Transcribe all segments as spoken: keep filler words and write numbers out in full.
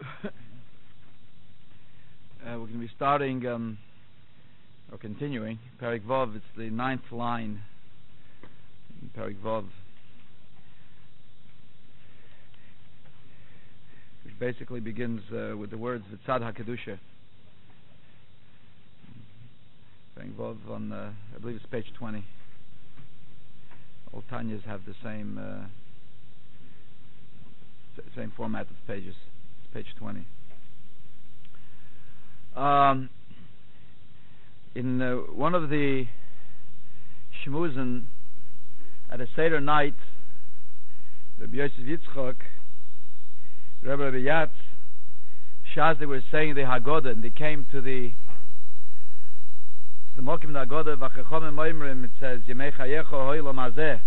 uh, we're going to be starting um, or continuing Perek Vav. It's the ninth line in Perek Vav, which basically begins uh, with the words V'tzad HaKedusha. Perek Vav on, uh, I believe it's page twenty. All Tanyas have the same uh, same format of pages. It's page twenty. Um, in uh, one of the shmuzin at a Seder night, Rabbi Yosef Yitzchak, Rabbi Rabbi Yatz, Shaz, they were saying the Haggadah, and they came to the the Mokim Haggadah, V'chachomim Moimrim, it says, Yemei Chayecho Ho'ilo Mazeh,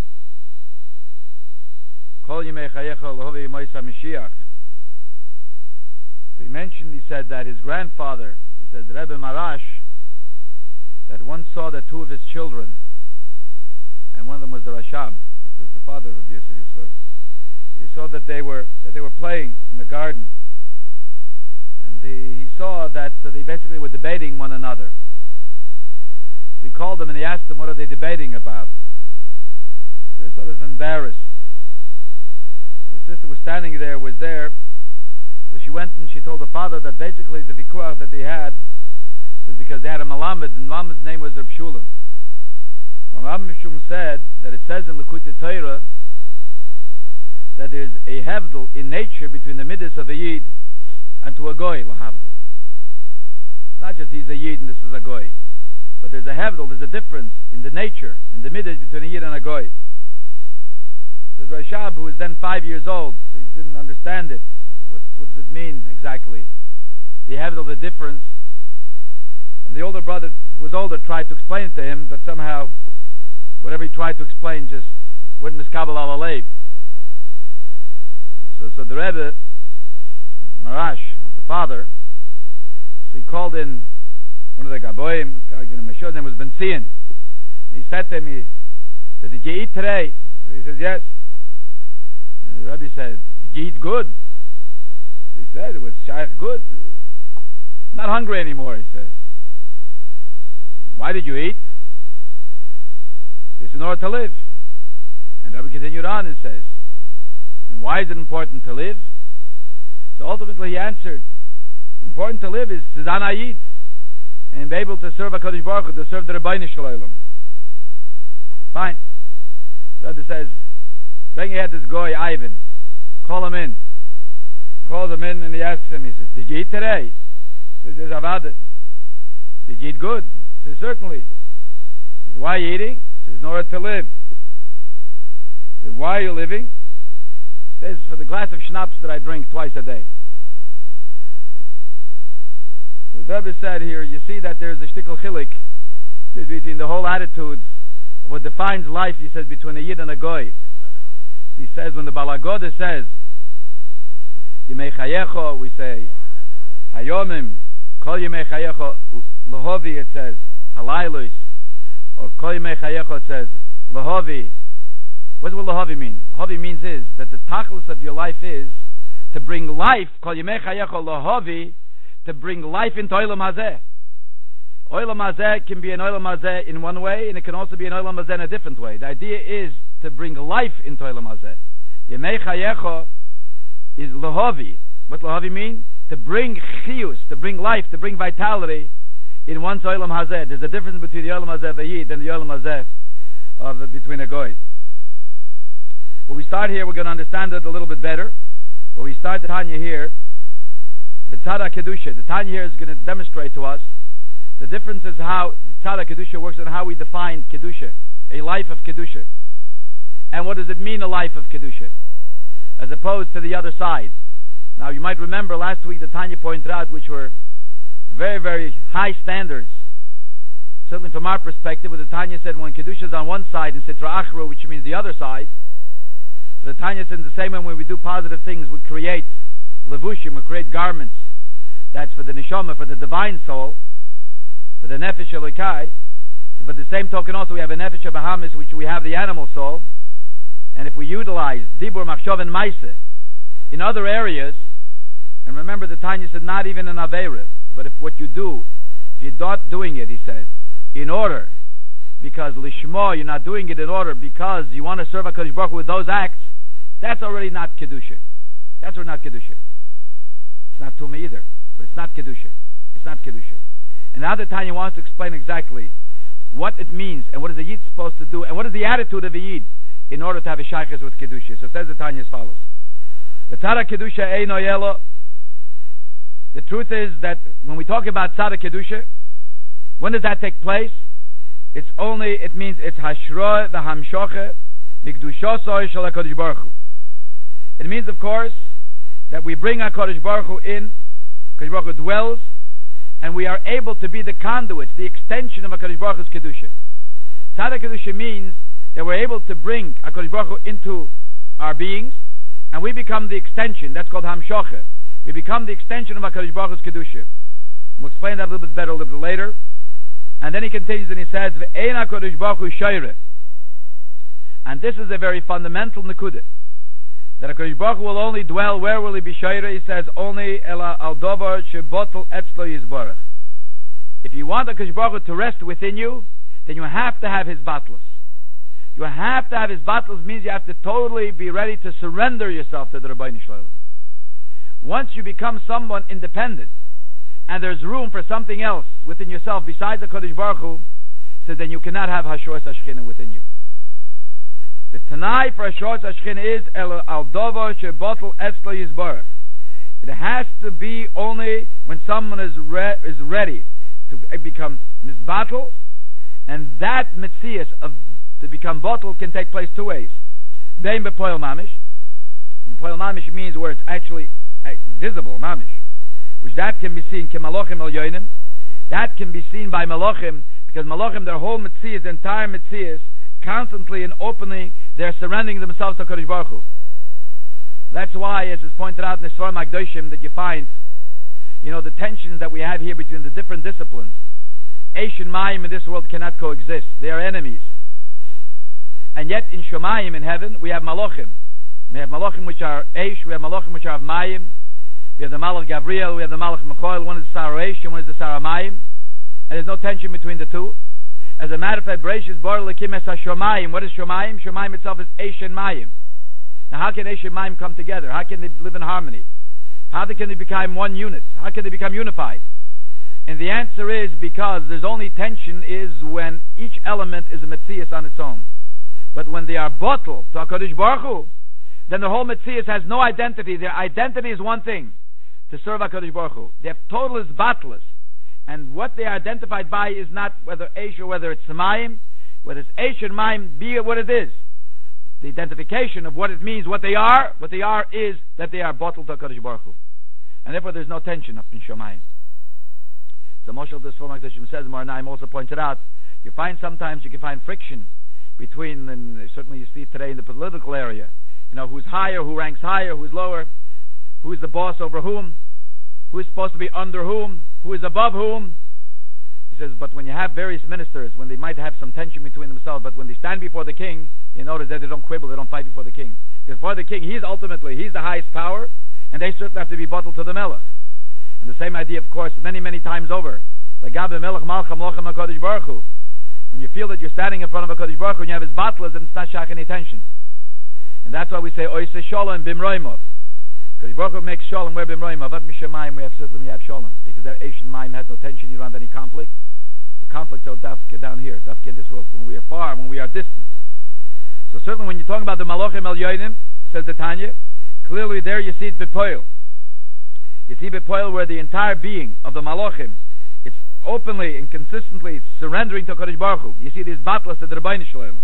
Kol Yemei Chayecho L'hovi Moisa Mashiach. So he mentioned, he said that his grandfather, he said Rebbe Marash, that once saw that two of his children, and one of them was the Rashab, which was the father of Yosef Yitzchak, he saw that they were that they were playing in the garden, and the, he saw that uh, they basically were debating one another. So he called them and he asked them, what are they debating about? They're sort of embarrassed. The sister was standing there, was there. So she went and she told the father that basically the vikuach that they had was because they had a malamed, and malamed's name was Reb Shulam. Malamed Mishum said that it says in Likutei Torah that there is a hevdel in nature between the midas of a yid and to a goy, lahavdel. Not just he's a yid and this is a goy, but there's a hevdel, there's a difference in the nature, in the midas between a yid and a goy. The Rashab, who was then five years old, so he didn't understand it. What, what does it mean exactly? The hevdel, the difference. And the older brother, who was older, tried to explain it to him, but somehow, whatever he tried to explain just wouldn't miskabel al alev. So, so the Rebbe, Marash, the father, so he called in one of the Gaboim, his name was Ben Zion. He said to him, he said, did you eat today? He says, yes. And the Rebbe said, did you eat good? He said, it was shaykh good. Not hungry anymore, he says. Why did you eat? It's in order to live. And Rebbe continued on and says, and why is it important to live? So ultimately he answered, it's important to live is tzadana ayid, and be able to serve HaKadosh Baruch Hu, to serve the Rebbeinu Shalom. Fine. The Rebbe says, bring ahead this guy, Ivan. Call him in. He calls him in and he asks him, he says, did you eat today? He says, Avada. Did you eat good? He says, certainly. He says, why are you eating? He says, in order to live. He says, why are you living? He says, for the glass of schnapps that I drink twice a day. So the Rebbe said here, you see that there's a shtickle chilik between the whole attitude of what defines life, he says, between a yid and a goy. He says, when the Bala Goda says, Yemei Chayecho, we say, Hayomim, Kol Yemei Chayecho, Lahovi, it says, Halailus, or Kol Yemei Chayecho, it says, Lahovi. What does Lahovi mean? Lahovi means is, that the tachlis of your life is, to bring life, Kol Yemei Chayecho, Lahovi, to bring life into Olam Hazeh. Olam Hazeh can be an Olam Hazeh in one way, and it can also be an Olam Hazeh in a different way. The idea is to bring life into Olam Hazeh. Yemei Chayecho is Lahovi. What Lahovi mean? To bring chiyus, to bring life, to bring vitality in one's Olam Hazeh. There's a difference between the Olam Hazeh of a Yid and the Olam Hazeh of uh, between a Goy. When we start here, we're going to understand it a little bit better. When we start the Tanya here, V'tzad HaKedusha, the Tanya here is going to demonstrate to us the difference is how V'tzad HaKedusha works and how we define Kedusha, a life of Kedusha. And what does it mean, a life of Kedusha, as opposed to the other side. Now, you might remember last week the Tanya pointed out, which were very, very high standards. Certainly from our perspective, what the Tanya said, when Kedusha is on one side and Sitra Achra, which means the other side, the Tanya said in the same way, when we do positive things, we create levushim, we create garments. That's for the neshama, for the divine soul, for the nefesh elokai. But the same token also, we have a nefesh bahamis, which we have the animal soul. And if we utilize dibur, machshav, and maaseh in other areas, and remember, remember the Tanya said not even an Aveira, but if what you do, if you're not doing it, he says, in order, because Lishma, you're not doing it in order because you want to serve HaKadosh Baruch Hu with those acts, that's already not Kedusha. That's already not Kedusha. It's not Tumah either, but it's not Kedusha. It's not Kedusha. And now the Tanya wants to explain exactly what it means and what is the Yid supposed to do and what is the attitude of the Yid in order to have a Shaykhis with Kedusha. So says the Tanya as follows. Tzara Kedusha Eino Yelo. The truth is that when we talk about Tzara Kedusha, when does that take place? It's only, it means it's Hashra v'Hamshoche Mikdushosoi Shel HaKadosh Baruch Hu. It means, of course, that we bring HaKadosh Baruch Hu in, HaKadosh Baruch Hu dwells, and we are able to be the conduits, the extension of HaKadosh Baruch Hu's Kedusha. Tzara Kedusha means that we're able to bring HaKadosh Baruch Hu into our beings, and we become the extension. That's called Hamshoche. We become the extension of HaKadosh Baruch Hu's Kedusha. We'll explain that a little bit better a little bit later. And then he continues and he says, V'ein HaKadosh Baruch Hu Shoyreh. And this is a very fundamental nekudah. That HaKadosh Baruch Hu will only dwell, where will he be Shoyreh? He says, only Ela al Dovar Shebotel Etzlo Yizbarach. If you want HaKadosh Baruch Hu to rest within you, then you have to have his battles. You have to have his battles means you have to totally be ready to surrender yourself to the Rabbeinu Shalom. Once you become someone independent, and there's room for something else within yourself besides the Kodesh Baruch Hu, so then you cannot have Hashros HaShechina within you. The Tanai for Hashros HaShechina is El Aldovo Shebotel Etzlo Yizbarach. It has to be only when someone is re- is ready to become Mizbatel, and that Metzias of to become bottle can take place two ways. Bein Bepoil Mamish. Bepoil Mamish means where it's actually visible, Mamish. Which that can be seen, Kemalachim El Yoinim. That can be seen by Malachim, because Malachim, their whole Metzias, their entire Metzias, constantly and openly, they're surrendering themselves to Kodesh Baruch Hu. That's why, as is pointed out in the Sfarim HaKadoshim, that you find, you know, the tensions that we have here between the different disciplines. Eish and Mayim in this world cannot coexist. They are enemies. And yet in Shomayim, in heaven, we have Malachim. We have Malachim which are Eish, we have Malachim which are Mayim. We have the Malach Gabriel, we have the Malach Mechoel. One is the Sarah Eish and one is the Sarah Mayim. And there's no tension between the two. As a matter of fact, Bereshis Bar Lekim Es HaShomayim. What is Shomayim? Shomayim itself is Eish and Mayim. Now how can Eish and Mayim come together? How can they live in harmony? How can they become one unit? How can they become unified? And the answer is because there's only tension is when each element is a Metzias on its own. But when they are bottled to HaKadosh Baruch Hu, then the whole Metzias has no identity. Their identity is one thing, to serve HaKadosh Baruch Hu. They have total is battles. And what they are identified by is not whether Eish or whether it's Mayim, whether it's Eish or Mayim, be it what it is. The identification of what it means, what they are, what they are is that they are bottled to HaKadosh Baruch Hu. And therefore there's no tension up in Shomayim. So Moshe the Sfarim HaKadoshim says, Maranaim also pointed out, you find sometimes you can find friction between, and certainly you see today in the political area, you know, who's higher, who ranks higher, who's lower, who is the boss over whom, who is supposed to be under whom, who is above whom. He says, but when you have various ministers, when they might have some tension between themselves, but when they stand before the king, you notice that they don't quibble, they don't fight before the king. Because for the king, he's ultimately, he's the highest power, and they certainly have to be bottled to the melech. And the same idea, of course, many, many times over. Like Gabe Melech Malcham Lochem HaKadosh Baruch Hu. When you feel that you're standing in front of HaKadosh Baruch Hu and you have his battles, and it's not shach any tension. And that's why we say, Oise Sholem Bimroimov. HaKadosh Baruch Hu makes Sholem where Bimroimov. At Mishamayim we have certainly we have Sholem. Because there Eish and Mayim has no tension, you don't have any conflict. The conflicts are dafke down here, dafke in this world, when we are far, when we are distant. So certainly when you're talking about the Malachim El Yoinim, says the Tanya, clearly there you see it Bepoil. You see Bepoil where the entire being of the Malachim, it's openly and consistently surrendering to Kodesh Baruch Hu. You see these battles to the Rabbeinu Shalom.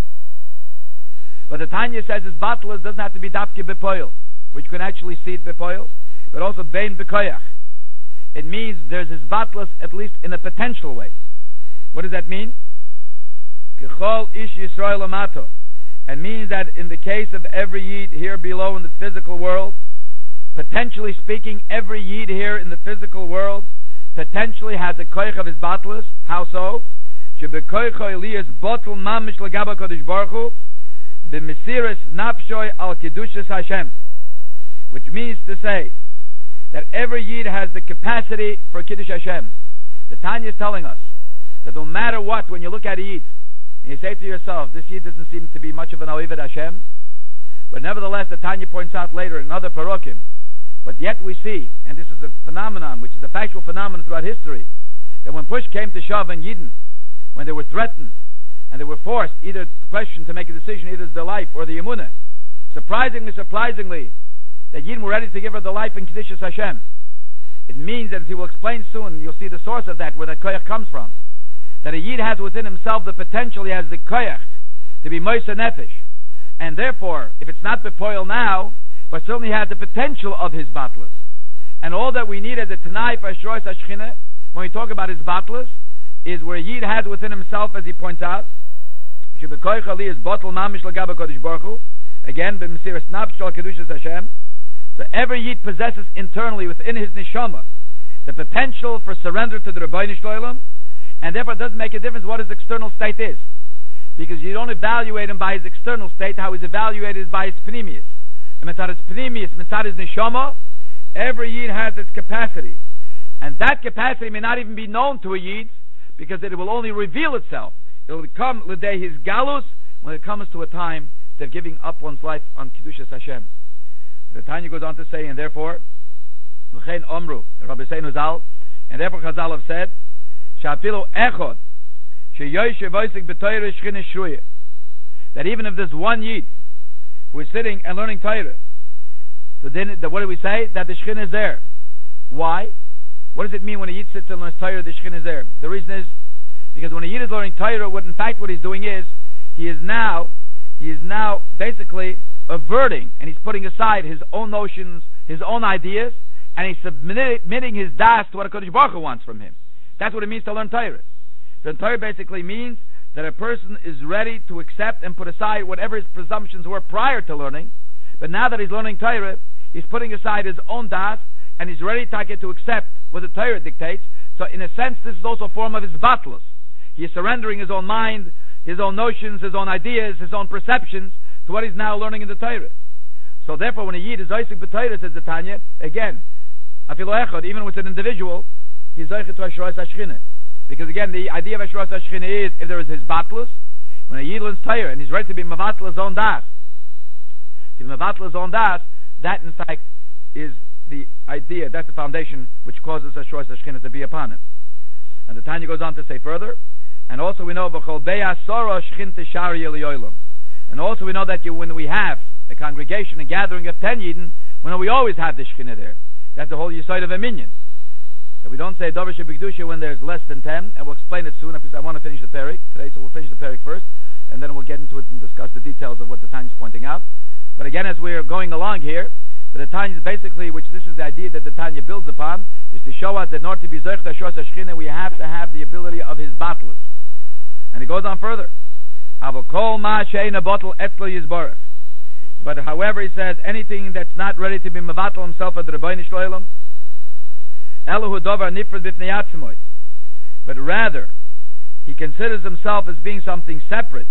But the Tanya says this battle doesn't have to be dafke Bepoil, which you can actually see it Bepoil, but also Bein Bekoyach. It means there's this battle at least in a potential way. What does that mean? Kechol ish Yisrael amato. It means that in the case of every Yid here below in the physical world, potentially speaking, every Yid here in the physical world potentially has a koich of his battles. How so? Shebekoicho Elias bottle mamish legaba kodesh baruch hu b'mesiras nafshoy al kedushas Hashem, which means to say that every Yid has the capacity for Kiddush Hashem. The Tanya is telling us that no matter what, when you look at a Yid, and you say to yourself, this Yid doesn't seem to be much of an Oived Hashem, but nevertheless, the Tanya points out later in other Parokim, but yet we see, and this is a phenomenon, which is a factual phenomenon throughout history, that when push came to shove in Yidden, when they were threatened, and they were forced either to question to make a decision, either it's their life or the Emunah, surprisingly, surprisingly, that Yidden were ready to give her the life in Kedushas Hashem. It means that, as he will explain soon, you'll see the source of that, where that koyach comes from. That a Yid has within himself the potential, he has the koyach to be moisa nefesh. And therefore, if it's not bepoil now, but certainly has the potential of his batlus. And all that we need as a Tanai for Ashrois Hashchina, when we talk about his batlus, is where a Yid has within himself, as he points out, Shebekoich Ali is bottle mamish lagaba kodesh baruch hu. Again, b'mesiras nafsh shel kedushas Hashem. So every Yid possesses internally within his neshama the potential for surrender to the Rebbeinu Shloim, and therefore it doesn't make a difference what his external state is, because you don't evaluate him by his external state. How he's evaluated is by his pnimius. And mitzad his pnimius, mitzad his neshama, every Yid has its capacity, and that capacity may not even be known to a Yid, because it will only reveal itself. It will become l'dei his galus when it comes to a time of giving up one's life on Kedushas Hashem. The Tanya goes on to say, and therefore, v'chein omru, Rabbi Seinu Zal, and therefore Chazal have said, she'afilu echod, she'yoyshev oisik b'toyre shchina shruya, that even if there's one Yid who is sitting and learning Torah, so then, what do we say? That the Shechina is there. Why? What does it mean when a Yid sits and learns Torah, the Shechina is there? The reason is, because when a Yid is learning Torah, what in fact what he's doing is, he is now, he is now basically averting, and he's putting aside his own notions, his own ideas, and he's submitting his das to what a Kodesh Baruch Hu wants from him. That's what it means to learn Torah. So Torah basically means that a person is ready to accept and put aside whatever his presumptions were prior to learning, but now that he's learning Torah, he's putting aside his own das, and he's ready to, to accept what the Torah dictates. So in a sense, this is also a form of his batlus. He is surrendering his own mind, his own notions, his own ideas, his own perceptions to what he's now learning in the Torah. So therefore, when a Yid is oisik b'Torah, says the Tanya, again, afilu echad, even with an individual, he's oisik to Ashrois Hashchina. Because again, the idea of Ashrois Hashchina is, if there is his batlus, when a Yid learns Torah, and he's ready to be mavatl his own das, to be mavatl his own das, that in fact is the idea, that's the foundation which causes Ashrois Hashchina to be upon him. And the Tanya goes on to say further, and also we know b'chol be'ah sora shchinta shari eliyolim. And also we know that you, when we have a congregation, a gathering of ten Yidden, when we always have the Shekhinah there. That's the whole Yesod of a minyan. That we don't say Dover Shebikdusha when there's less than ten, and we'll explain it soon because I want to finish the Perik today, so we'll finish the Perik first, and then we'll get into it and discuss the details of what the Tanya is pointing out. But again, as we're going along here, but the Tanya is basically, which this is the idea that the Tanya builds upon, is to show us that in order to be Zoch Ashros Hashchina, we have to have the ability of his battles. And he goes on further. But however, he says, anything that's not ready to be mevatel himself at the Rebbeinu Shloim, Elohu Dovar Nifred Bifnei Atzmoi. But rather, he considers himself as being something separate.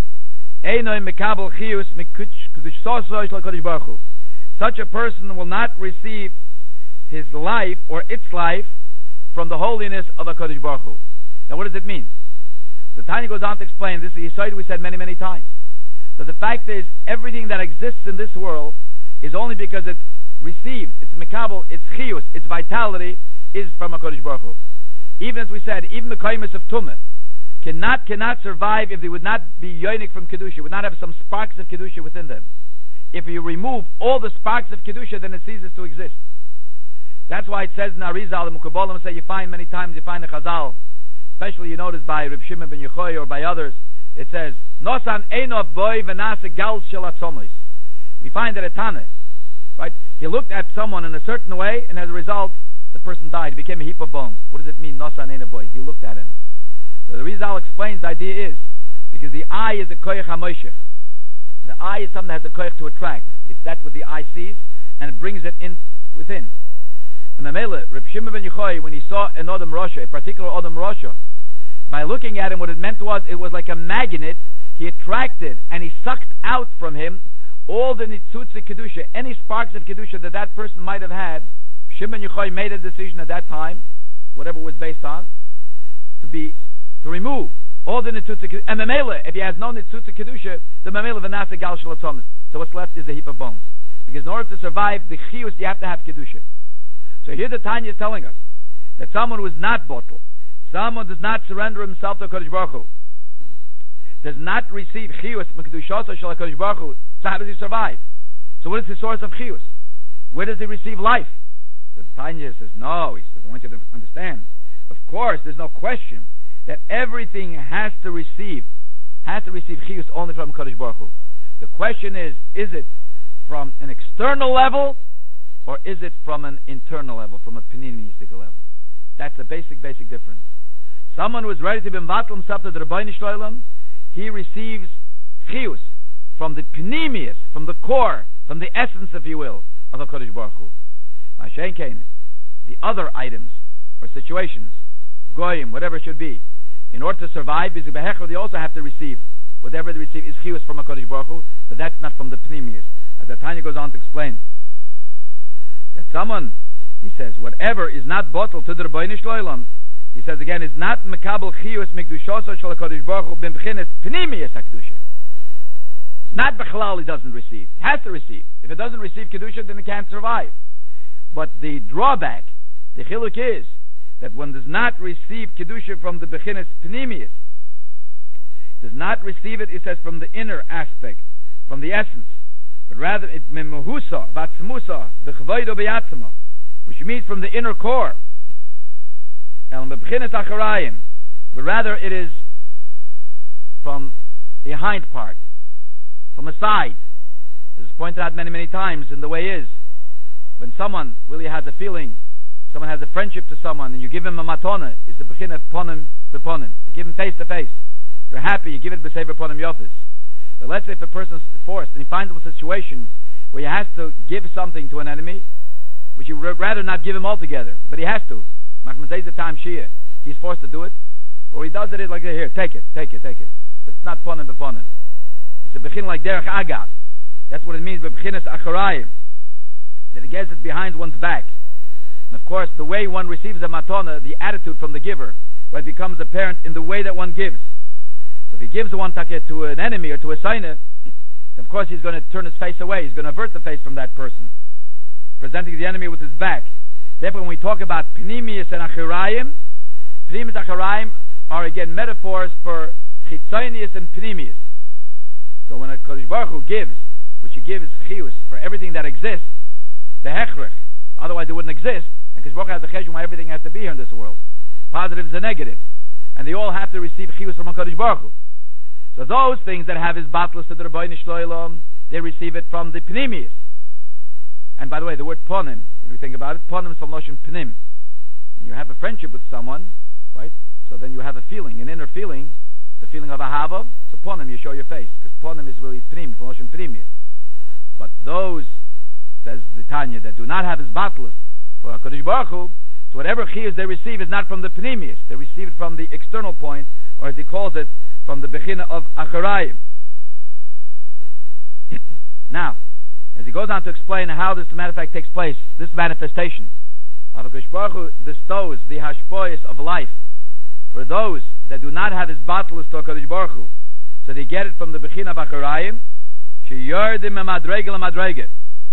Such a person will not receive his life or its life from the holiness of a Kodesh Baruch Hu. Now, what does it mean? The Tanya goes on to explain this. The Yesod we said many, many times. That the fact is, everything that exists in this world is only because it received its mekabel, its chiyus, its vitality is from a Kodesh Baruch Hu. Even as we said, even the kaimus of Tumah cannot cannot survive if they would not be yonik from Kedusha, would not have some sparks of Kedusha within them. If you remove all the sparks of Kedusha, then it ceases to exist. That's why it says in Arizal, the Mukabolim say, you find many times, you find the Chazal, especially you notice by Reb Shimon ben Yochai or by others, it says, Nosan Einov boy v'nase gal shel atzomis. We find that at Tana, right? He looked at someone in a certain way, and as a result, the person died. He became a heap of bones. What does it mean, Nosan Einov boy? He looked at him. So the Rizal explains the idea is, because the eye is a koyach hamoshech. The eye is something that has a koyach to attract. It's that what the eye sees, and it brings it in within. And Mamela, Reb Shimon ben Yochai, when he saw an Odom Rosha, a particular Odom Rosha, by looking at him, what it meant was, it was like a magnet. He attracted and he sucked out from him all the nitzutz kedusha, any sparks of kedusha that that person might have had. Shimon Yochai made a decision at that time, whatever it was based on, to be to remove all the Nitzutza Kedusha. And Memele, if he has no Nitzutza Kedusha, the Memele V'nasa Gal Shel Atzomis. So what's left is a heap of bones. Because in order to survive the Chiyus, you have to have Kedusha. So here the Tanya is telling us that someone who is not bottle, someone does not surrender himself to HaKadosh Baruch Hu, does not receive Chiyus M'Kedushaso Shel HaKadosh Baruch Hu, so how does he survive? So what is the source of Chiyus? Where does he receive life? So the Tanya says, no, he says, I want you to understand. Of course, there's no question that everything has to receive, has to receive Chiyus only from HaKadosh Baruch Hu. The question is, is it from an external level, or is it from an internal level, from a pneumistic level? That's a basic, basic difference. Someone who is ready to be mevatel himself to the Rebbeinu Shloim, he receives chiyus from the pneumius, from the core, from the essence, if you will, of HaKadosh Baruch Hu. Mashenkein, the other items or situations, goyim, whatever it should be, in order to survive, because they also have to receive whatever they receive is chiyus from HaKadosh Baruch Hu, but that's not from the pneumius. As the Tanya goes on to explain, that someone, he says, whatever is not bottled to the Rebbeinu Shloim, he says again, is not mekabel chiyus mikdushoso shel HaKadosh Baruch Hu b'mchinas pneumius HaKedusha. Not b'chalal he doesn't receive. He has to receive. If it doesn't receive Kedusha, then it can't survive. But the drawback, the chiluk is, that one does not receive Kedusha from the b'chinas pneumius, does not receive it, it says, from the inner aspect, from the essence, but rather it's memuhusa, vatzmusa, b'chvaydo b'yatzma, which means from the inner core. Now, b'chinas acharayim, but rather it is from the hind part, from a side. As is pointed out many, many times in the way is, when someone really has a feeling, someone has a friendship to someone, and you give him a matona, it's the b'chin of ponim b'ponim. You give him face to face. You're happy, you give it b'sever ponim yofis. But let's say if a person is forced and he finds himself in a situation where he has to give something to an enemy, which you would rather not give him altogether, but he has to. He's forced to do it. Or he does it like, here, take it, take it, take it. But it's not ponim b'ponim. It's a b'chin like derech agav. That's what it means, b'chinas acharayim. That it gets it behind one's back. And of course, the way one receives a matona, the attitude from the giver, right, becomes apparent in the way that one gives. So if he gives one taket to an enemy or to a saina, then of course he's going to turn his face away. He's going to avert the face from that person, presenting the enemy with his back. Therefore, when we talk about pneumius and achirayim, pneumius and achirayim are again metaphors for chitzonius and pneumius. So when a Kodesh Baruch Hu gives, which he gives chiyus for everything that exists, the hechrich, otherwise it wouldn't exist, and Kodesh Baruch Hu has the cheshbon why everything has to be here in this world, positives and negatives, and they all have to receive chiyus from a Kodesh Baruch Hu. So those things that have his battles to the Rebbeinu Shloim, they receive it from the pneumius. And by the way, the word ponim, if you think about it, ponim is from Loshen pnim. And you have a friendship with someone, right? So then you have a feeling, an inner feeling, the feeling of ahava. So ponim, you show your face, because ponim is really pnim, from Loshen pnimia. But those, says the Tanya, that do not have his battles for HaKadosh Baruch Hu, so whatever chiyus they receive is not from the pnimius. They receive it from the external point, or as he calls it, from the bechina of acharayim. Now, as he goes on to explain how this, matter of fact, takes place, this manifestation of HaKadosh Baruch Hu bestows the hashpoyas of life for those that do not have his battles to HaKadosh Baruch Hu. So they get it from the bechina of acharayim, sheyardim madrega l'madrega.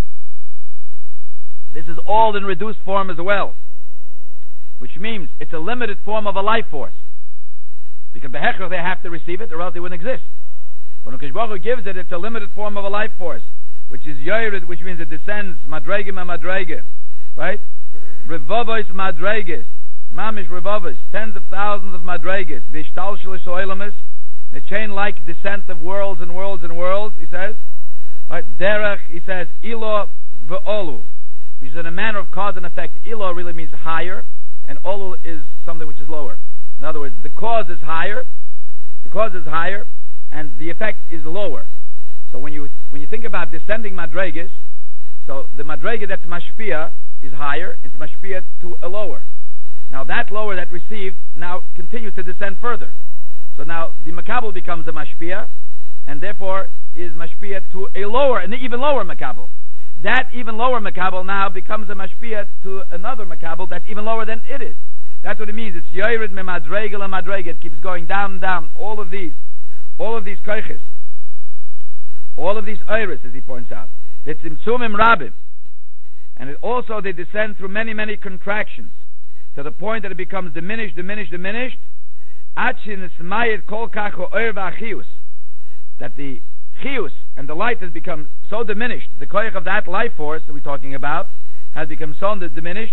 This is all in reduced form as well, which means it's a limited form of a life force. Because behechach they have to receive it, or else they wouldn't exist. But when HaKadosh Baruch Hu gives it, it's a limited form of a life force, which is yored, which means it descends, madrega ma madrega, right? Revavos madregas, mamish revavos, tens of thousands of madregas, vishtal shalish oilamis, a chain-like descent of worlds and worlds and worlds, he says, right? Derech, he says, ilo ve'olu, which is in a manner of cause and effect. Ilo really means higher, and olu is something which is lower. In other words, the cause is higher, the cause is higher, and the effect is lower. So when you when you think about descending madregas, so the madrega that's mashpia is higher, it's mashpia to a lower. Now that lower that received now continues to descend further. So now the makabel becomes a mashpia, and therefore is mashpia to a lower, an even lower makabel. that even lower makabel now becomes a mashpia to another makabel that's even lower than it is. That's what it means. It's yored me madregel and madregel. It keeps going down and down. All of these, all of these koiches, all of these iris, as he points out, it's imtsumim rabim, and it also they descend through many, many contractions to the point that it becomes diminished, diminished, diminished. Achin ismayed kol kacho oir v'achius, that the chius and the light has become so diminished. The koich of that life force that we're talking about has become so diminished.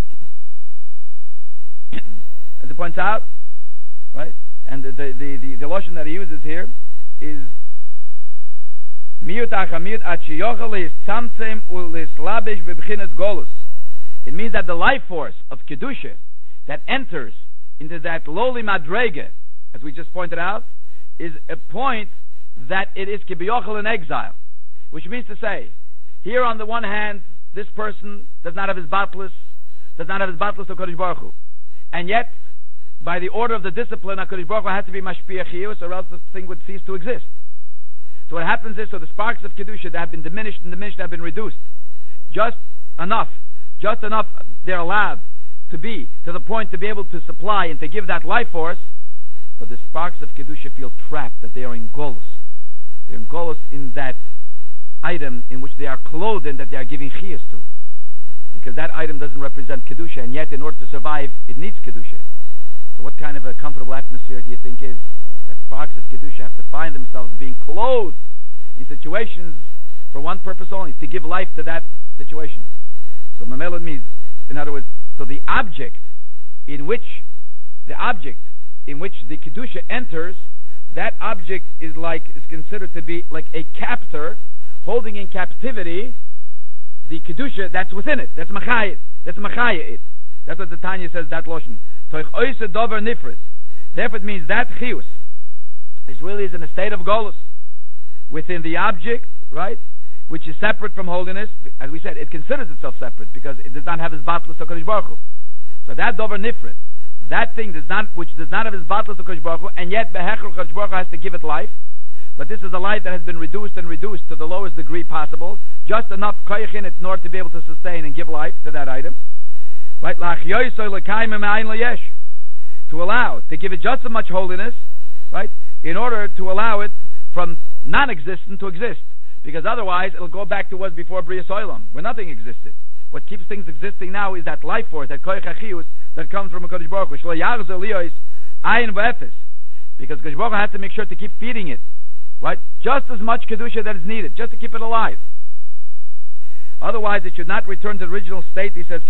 As it points out, right? And the the the, the, the lotion that he uses here is miut achamid achiyochel is samtzem ulislabish bebchinas golus. It means that the life force of kedusha that enters into that lowly madrege, as we just pointed out, is a point that it is kibiyochel in exile, which means to say, here on the one hand, this person does not have his batlus, does not have his batlus of Kodesh Baruch Hu, and yet, by the order of the discipline, HaKadosh Baruch Hu has to be mashpia chiyus, or else the thing would cease to exist. So what happens is, so the sparks of kedusha that have been diminished and diminished have been reduced, just enough, just enough they're allowed to be to the point to be able to supply and to give that life force, but the sparks of kedusha feel trapped, that they are in golus. They're in golus in that item in which they are clothed in, that they are giving chiyus to, because that item doesn't represent kedusha, and yet in order to survive, it needs kedusha. So what kind of a comfortable atmosphere do you think is that sparks of kedusha have to find themselves being clothed in situations for one purpose only, to give life to that situation? So mamela means, in other words, so the object in which the object in which the kedusha enters, that object is like is considered to be like a captor holding in captivity the kedusha that's within it. That's machayit. That's machayit. That's what the Tanya says. That lotion. Therefore, it means that chiyus is really is in a state of golus within the object, right, which is separate from holiness. As we said, it considers itself separate because it does not have his batlus to Kodesh Baruch Hu. So that dover nifrit, that thing does not, which does not have his batlus to Kodesh Baruch Hu, and yet behechel Kodesh Baruch Hu has to give it life. But this is a life that has been reduced and reduced to the lowest degree possible, just enough koyach in it in order to be able to sustain and give life to that item. Right? To allow, to give it just as much holiness, right? In order to allow it from non-existent to exist. Because otherwise it'll go back to what was before Bria Soilam, where nothing existed. What keeps things existing now is that life force, that koyach achiyus, that comes from a Kodesh Baruch Hu. Because Kodesh Baruch Hu has to make sure to keep feeding it, right? Just as much kedusha that is needed, just to keep it alive. Otherwise, it should not return to the original state. He says,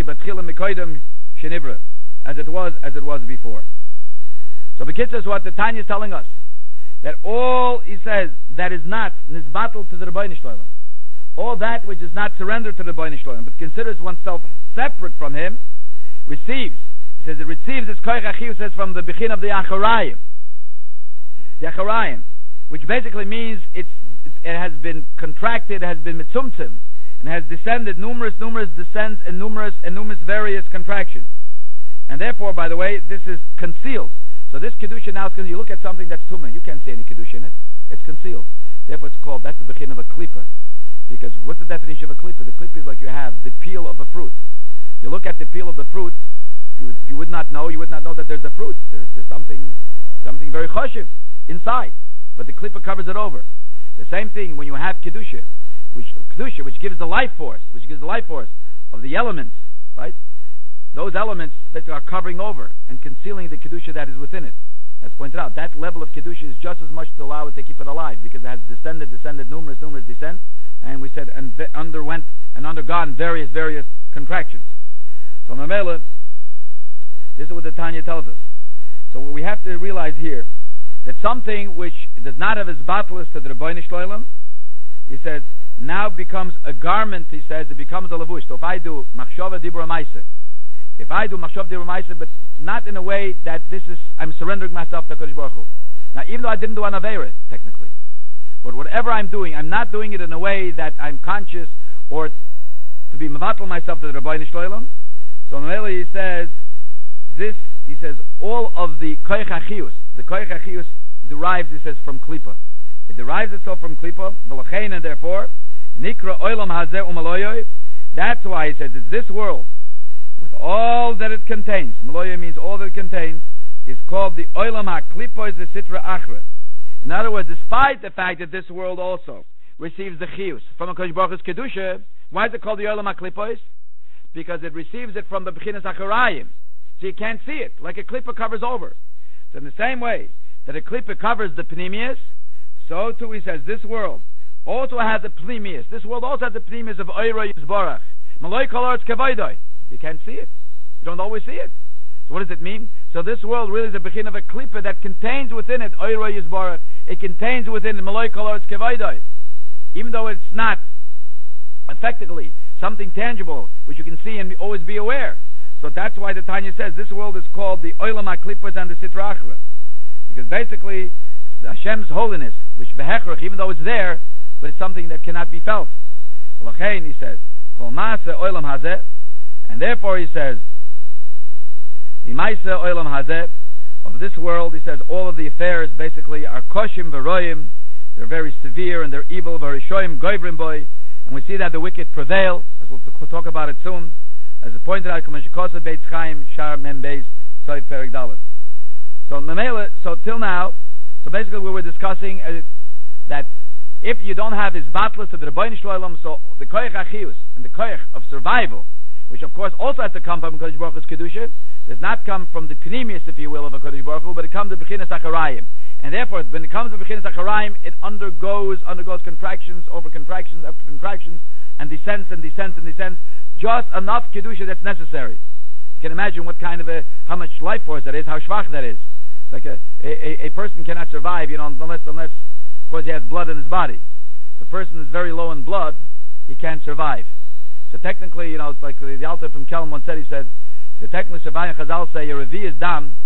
as it was, as it was before. So, Bekitza is what the Tanya is telling us, that all he says that is not nisbatel to the Rebbeinu Shloim, all that which is not surrendered to the Rebbeinu Shloim, but considers oneself separate from him, receives. He says it receives its koyach achiyus, says from the bechin of the acharayim, the acharayim, which basically means it's it has been contracted, has been mitzumtzim, and has descended numerous, numerous descents and numerous and numerous various contractions. And therefore, by the way, this is concealed. So this kedusha now is concealed. You look at something that's tumah, you can't see any kedusha in it. It's concealed. Therefore, it's called, that's the bechin of a klipa. Because what's the definition of a klipa? The klipa is like you have the peel of a fruit. You look at the peel of the fruit. If you would, if you would not know, you would not know that there's a fruit. There's, there's something, something very choshev inside, but the klipa covers it over. The same thing when you have kedusha, which kedusha, which gives the life force, which gives the life force of the elements, right? Those elements basically are covering over and concealing the kedusha that is within it. As pointed out, that level of kedusha is just as much to allow it to keep it alive, because it has descended, descended numerous, numerous descents, and we said and underwent and undergone various, various contractions. So Mamela, this is what the Tanya tells us. So we have to realize here that something which does not have its batlus to the Rebbeinu Shloim, he says, now becomes a garment. He says it becomes a lavush. So if I do machshava dibur ma'aseh, if I do machshava dibur ma'aseh, but not in a way that this is I'm surrendering myself to Kodesh Baruch Hu. Now, even though I didn't do an avera technically, but whatever I'm doing, I'm not doing it in a way that I'm conscious or to be mevatel myself to the Rebbeinu Shloim. So Mamela, he says this. He says all of the koyach achiyus, the koyach achiyus derives, he says, from klipa. It derives itself from klipa, v'lachein, and therefore Nikra oilam hazeh umaloyoi. That's why he says it's this world with all that it contains. Maloyoi means all that it contains, is called the oilam haklipois v'sitra achra. In other words, despite the fact that this world also receives the chiyus from a Kodesh Baruch Hu's kedusha, why is it called the oilam haklipois? Because it receives it from the bechinas acharayim, so you can't see it, like a klippa covers over. So in the same way that a klippa covers the pneumius, so too he says this world also has a pneumius. This world also has the pneumius of oira yizbarach. Maloi kolor kevaydoi. You can't see it. You don't always see it. So what does it mean? So this world really is a begin of a klippa that contains within it oira yizbarach. It contains within it maloi kolor kevaydoi. Even though it's not effectively something tangible which you can see and always be aware. So that's why the Tanya says this world is called the oilam haklippos and the sitra achra, because basically the Hashem's holiness, which behechrach, even though it's there, but it's something that cannot be felt. L'chein, he says, kol maase oilam hazeh, and therefore he says, the maase oilam hazeh of this world, he says, all of the affairs basically are koshim v'royim. They're very severe and they're evil, v'rishoyim goyvrim boy. And we see that the wicked prevail, as we'll talk about it soon, as it pointed out, Beitz Chaim Shar Mem Beis Soif Perek Dalet. So Memela, so till now, so basically we were discussing uh, that if you don't have his batlus to the Rebbeinu Shloim, so the koyach achiyus and the koyach of survival, which of course also has to come from Kodesh Baruch Hu's kedusha, does not come from the pneumius, if you will, of a Kodesh Baruch Hu, but it comes to bechinas acharayim. And therefore, when it comes to bechinas acharayim, it undergoes undergoes contractions over contractions after contractions, and descends and descends and descends, just enough kedusha that's necessary. You can imagine what kind of a, how much life force that is, how schwach that is. It's like a, a, a person cannot survive, you know, unless, unless, of course, he has blood in his body. If a person is very low in blood, he can't survive. So technically, you know, it's like the, the Alter from Kelm once said, he said, so technically, surviving Chazal say, your revi is dam,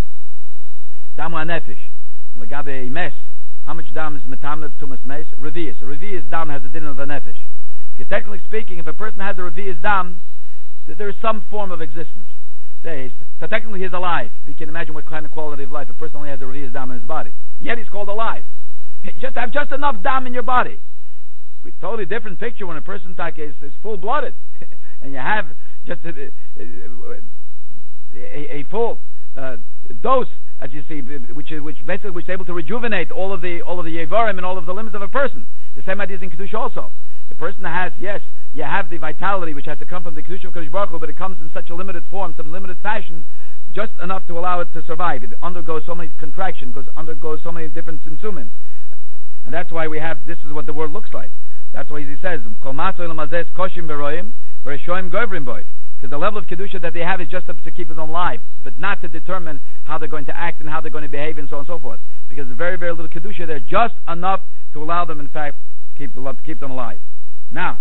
dam wa nefesh. Legabe a mess. How much dam is metamev to mas mes? Revi is. A revi is dam has the din of a nefesh. Because technically speaking, if a person has a revi is dam, th- there is some form of existence. Say, so technically he's alive. You can imagine what kind of quality of life a person only has a revi is dam in his body. Yet he's called alive. You just have just enough dam in your body. It's a totally different picture when a person is, is full blooded, and you have just a, a, a, a full uh, dose, as you see, which is which basically which is able to rejuvenate all of the all of the yevarim and all of the limbs of a person. The same idea is in kedusha also. The person has, yes, you have the vitality which has to come from the kedusha of Kodesh Baruch Hu, but it comes in such a limited form, some limited fashion, just enough to allow it to survive. It undergoes so many contractions, goes undergoes so many different tzimtzumim, and that's why we have. This is what the world looks like. That's why he says, "Kol maso elamazes koshim v'roim v'reshoim govrim boy." Because the level of kedusha that they have is just to, to keep them alive, but not to determine how they're going to act and how they're going to behave and so on and so forth. Because there's very, very little kedusha there, just enough to allow them, in fact, keep keep them alive. Now,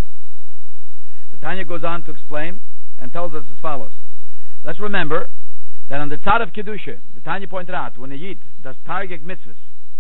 the Tanya goes on to explain and tells us as follows. Let's remember that on the tzad of kedusha, the Tanya pointed out, when a yid does targeg mitzvahs,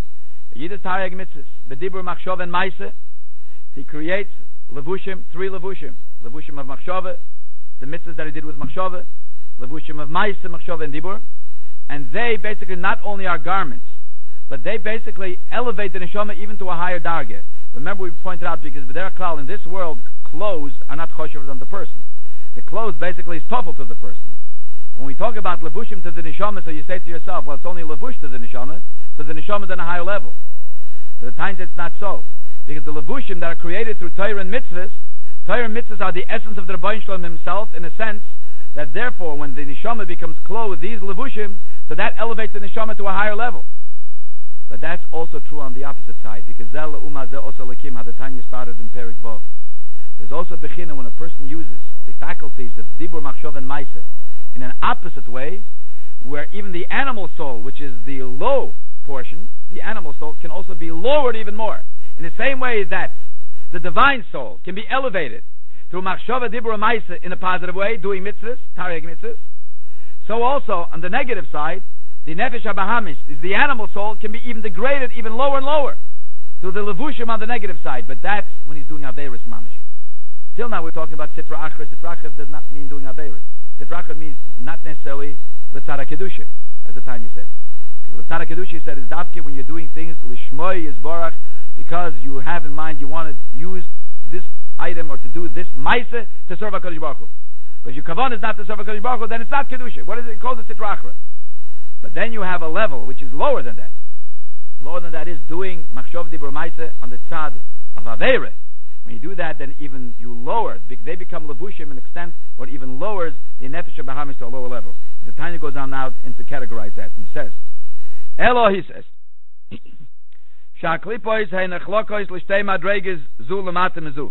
a yid does targeg mitzvahs, b'dibur machshava and maise, he creates levushim, three levushim, levushim of machshava, the mitzvahs that he did with machshava, levushim of maise, machshava and dibur, and they basically not only are garments, but they basically elevate the neshama even to a higher dargah. Remember, we pointed out, because b'derech klal, in this world, clothes are not choshev on the person. The clothes basically is tofel to the person. When we talk about levushim to the neshama, so you say to yourself, well, it's only levush to the neshama, so the neshama is on a higher level. But at times it's not so, because the levushim that are created through Torah and mitzvahs, Torah and mitzvahs are the essence of the Rebbeinu Shalom himself, in a sense that therefore, when the neshama becomes clothed with these levushim, so that elevates the neshama to a higher level. But that's also true on the opposite side, because Zel Umah Zeh Osa Lakim, how the Tanya started in Perik Vav. There's also bechina when a person uses the faculties of Dibur, Machshov, and Maise in an opposite way, where even the animal soul, which is the low portion, the animal soul, can also be lowered even more. In the same way that the divine soul can be elevated through Machshava, Dibur, and Maise in a positive way, doing mitzvahs, Tareg mitzvahs, so also on the negative side, the Nefesh HaBahamis, is the animal soul, can be even degraded even lower and lower through the Levushim on the negative side, but that's when he's doing Averis Mamish. Till now we're talking about Sitra Achra. Sitra Achra does not mean doing Averis. Sitra Achra means not necessarily L'tzara Kedusha, as the Tanya said. L'tzara Kedusha said is Davke when you're doing things Lishmoy Yisborach, because you have in mind you want to use this item or to do this maise to serve HaKadosh Baruch Hu. But if your kavan is not to serve HaKadosh Baruch Hu, then it's not kedusha. What is it? It calls it sitra achra. But then you have a level which is lower than that. Lower than that is doing machshov dibur maise on the tzad of aveire. When you do that, then even you lower. They become levushim in an extent what even lowers the nefesh of Bahamis to a lower level. The Tanya goes on now and to categorize that, and he says, Elo, he says, Shaklipois hey nechlokos l'shtei madreges zu l'matem zu.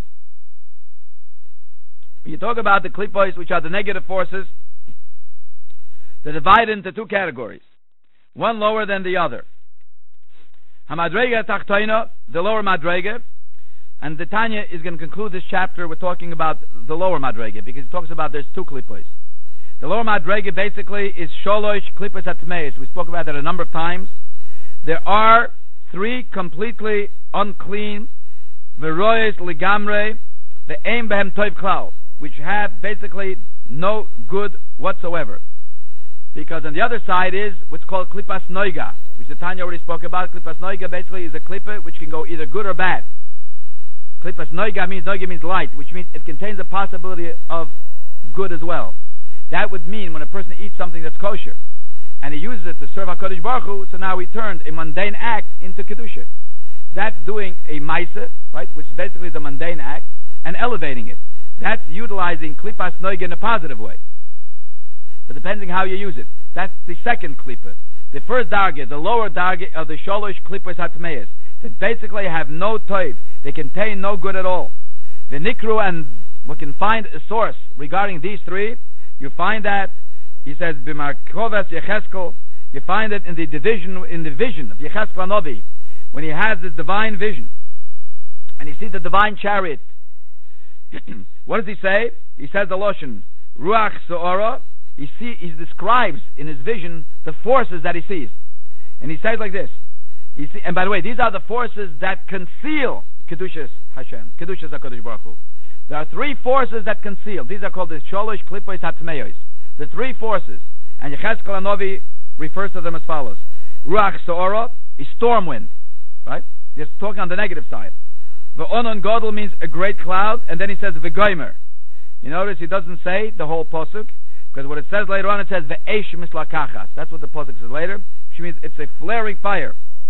When you talk about the klipois, which are the negative forces, they're divided into two categories, one lower than the other. Hamadrega tachtoina, the lower madrega, and the Tanya is going to conclude this chapter with talking about the lower madrega, because he talks about there's two klipois. The lower madrega basically is sholosh klipois atmeis. We spoke about that a number of times. There are three completely unclean veroyes ligamre, the aim behem toiv klal, which have basically no good whatsoever. Because on the other side is what's called klipas noiga, which the Tanya already spoke about. Klipas noiga basically is a klippa which can go either good or bad. Klipas noiga means noiga means light, which means it contains a possibility of good as well. That would mean when a person eats something that's kosher and he uses it to serve HaKadosh Baruch Hu, so now he turned a mundane act into kedusha. That's doing a maisa, right, which basically is a mundane act, and elevating it. That's utilizing klipas noiga in a positive way. So depending how you use it, that's the second klipa. The first darge, the lower darge of the sholosh klipas hatmeis, that basically have no toiv, they contain no good at all. The nikru, and we can find a source regarding these three. You find that he says b'markovas Yecheskel. You find it in the division, in the vision of Yecheskel Hanavi, when he has this divine vision, and he sees the divine chariot. What does he say? He says the loshen ruach seora. He see he describes in his vision the forces that he sees, and he says like this. He see, and by the way, these are the forces that conceal kedushas Hashem, kedushas HaKadosh Baruch Hu. There are three forces that conceal. These are called the sholosh klipois hatmeos. The three forces, and Yecheskel Hanavi refers to them as follows: ruach seora is storm wind, right? He's talking on the negative side. Ve'onon godel means a great cloud, and then he says v'goymer. You notice he doesn't say the whole pasuk, because what it says later on, it says ve'esh mislakachas. That's what the pasuk says later, which means it's a flaring fire.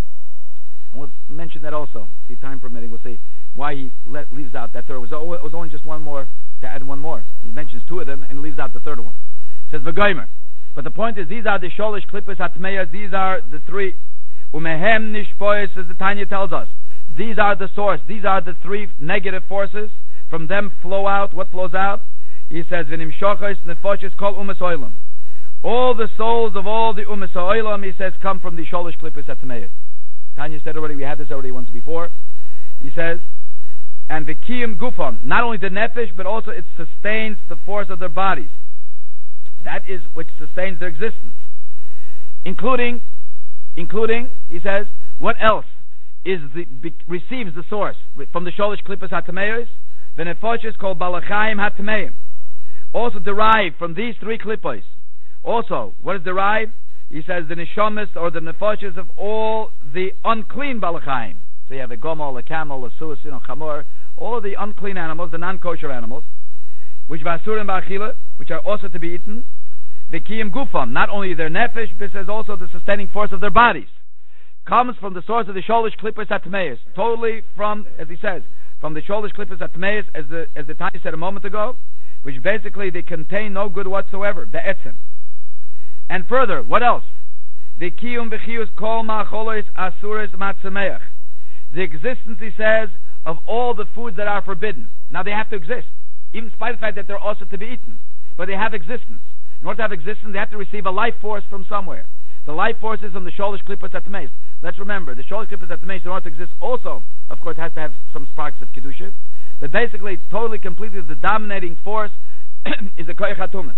And we'll mention that also. See, time permitting, we'll see why he let, leaves out that third. It was, it was only just one more, to add one more. He mentions two of them and leaves out the third one. He says v'goymer. But the point is, these are the sholosh klipas hatmeyas. These are the three. Umehem nishpoyes, as the Tanya tells us. These are the source. These are the three negative forces. From them flow out. What flows out? He says, "V'nim shochos nefoshes kol umas oilam." All the souls of all the umas oilam, he says, come from the sholosh klipas hatmeyas. Tanya said already. We had this already once before. He says, and the kiyum gufon, not only the nefesh, but also it sustains the force of their bodies. That is which sustains their existence, including, including, he says, what else is the be, receives the source from the sholosh klipas hatmeyos? The nefoshes called balachayim hatmeim, also derived from these three klippos. Also, what is derived? He says the neshamas or the nefoshes of all the unclean balachayim. So you have a gomel, a camel, a sus, you know, chamor, all of the unclean animals, the non-kosher animals, which vasurim ba'achila, which are also to be eaten. The kiyim gufam, not only their nefesh, but says also the sustaining force of their bodies, comes from the source of the sholosh klipas hatmeis, totally from, as he says, from the sholosh klipas hatmeis, as the as the Tanya said a moment ago, which basically they contain no good whatsoever, the etzem. And further, what else? The kiyum v'chiyus kol ma'cholos asuris matzameach. The existence, he says, of all the foods that are forbidden. Now they have to exist, even in spite of the fact that they're also to be eaten, but they have existence. In order to have existence, they have to receive a life force from somewhere. The life force is from the sholosh klipas hatmeis. Let's remember, the sholosh klipas hatmeis, in order to exist, also, of course, has to have some sparks of kedusha. But basically, totally, completely, the dominating force is the koyach hatumah.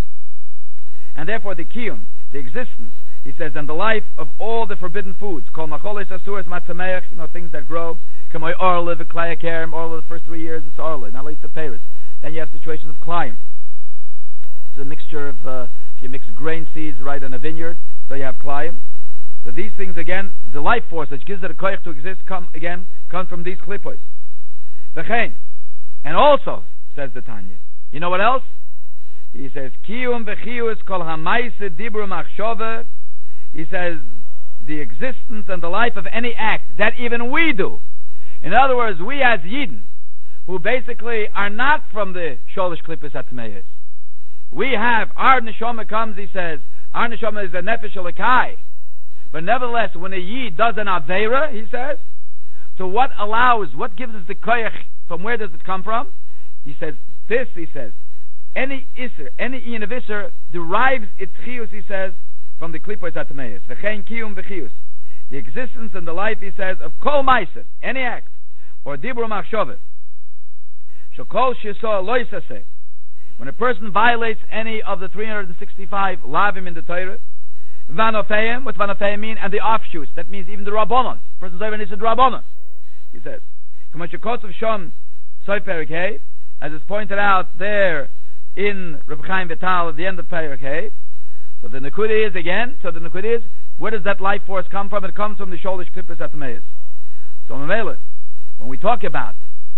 And therefore, the kiyum, the existence, he says, and the life of all the forbidden foods, kol macholes asuras matzameach, you know, things that grow, kamoy orle, v'klaya kerem, orle, the first three years, it's orle, not like the peiros. Then you have situations of klayim. It's a mixture of, uh, if you mix grain seeds right in a vineyard, so you have klayim. So these things, again, the life force which gives it a koyach to exist, come again, comes from these klipos. V'chein, And also, says the Tanya, you know what else? He says, Kiyum v'chiyus kol ha'maise dibur machshove. He says, the existence and the life of any act that even we do. In other words, we as Yidden, who basically are not from the Sholish Klippus Atmeyes. We have, our neshama comes, he says, our neshama is a nefesh elikai. But nevertheless, when a Yid does an Aveira, he says, so what allows, what gives us the koyach, from where does it come from? He says, this, he says, any Isser, any Ian of Isser derives its chiyus, he says, from the Klippus Atmeyes. V'chein kiyum v'chiyus. The existence and the life, he says, of kol ma'aser, any act, or dibur machshove. Shekol sheso loisase. When a person violates any of the three hundred sixty-five lavim in the Torah, vanofeim, what's vanofeim mean? And the offshoots, that means even the rabbonon. The person's over needs a rabbonon. He says, Kamashakotov Shom Soiperik Hey, as is pointed out there in Reb Chaim Vital at the end of Perik Hey. So the Nakud is again, so the Nakud is, where does that life force come from? It comes from the Sholish Klippus Atmeyes. So Mamela, when we talk about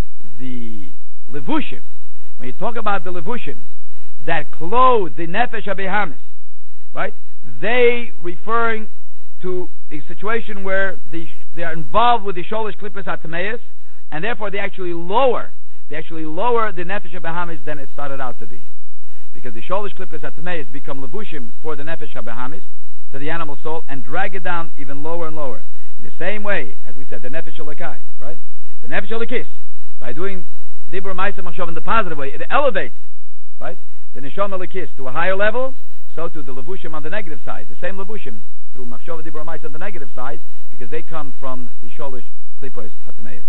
the Levushim, when you talk about the Levushim that clothe the Nefesh HaBehamis, right? They referring to a situation where the, they are involved with the Sholish Klippus Atmeyes, and therefore they actually lower, they actually lower the Nefesh HaBehamis than it started out to be. Because the Sholish Klippus Atmeyes become Levushim for the Nefesh HaBehamis, to the animal soul, and drag it down even lower and lower. In the same way, as we said, the Nefesh Elikai, right? The Nefesh Elikis, by doing Dibur Ma'aser Machshov in the positive way, it elevates, right? The Neshama Elikis to a higher level, so to the Levushim on the negative side. The same Levushim through Machshov Dibur Ma'aser on the negative side, because they come from the Sholish Klippos Hatmeyes.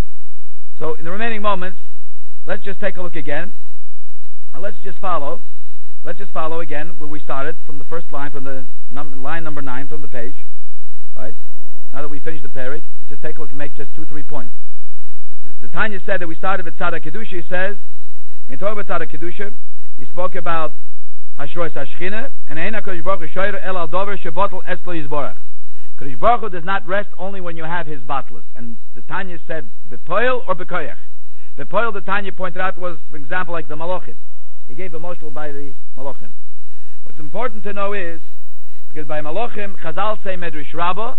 So in the remaining moments, let's just take a look again, and let's just follow. Let's just follow again where we started from the first line, from the num- line number nine from the page. Right? Now that we finished the parak, just take a look and make just two, three points. The, the Tanya said that we started with Tzaddik Kedusha. He says, when you talk about Tzaddik Kedusha, he spoke about Hashrois Hashchina, and Eina Kodesh Baruch Hu Shoyer El Al Dover Shebotel Eslo Yizborach. Kodesh Baruch Hu does not rest only when you have his battles. And the Tanya said, Bepoil or Bekoyach. Bepoil, the Tanya pointed out, was, for example, like the Malachim. He gave a moshel by the Malachim. What's important to know is, because by Malachim, Chazal say Medrash Rabbah,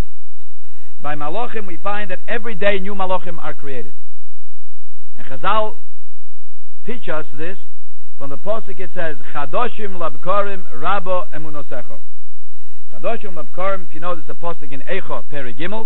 by Malachim we find that every day new Malachim are created. And Chazal teach us this, from the Pasuk it says, Chadoshim labkorim Rabbo emunosecho. Chadoshim labkorim, if you know, there's a Pasuk in Eicho, Peri Gimel.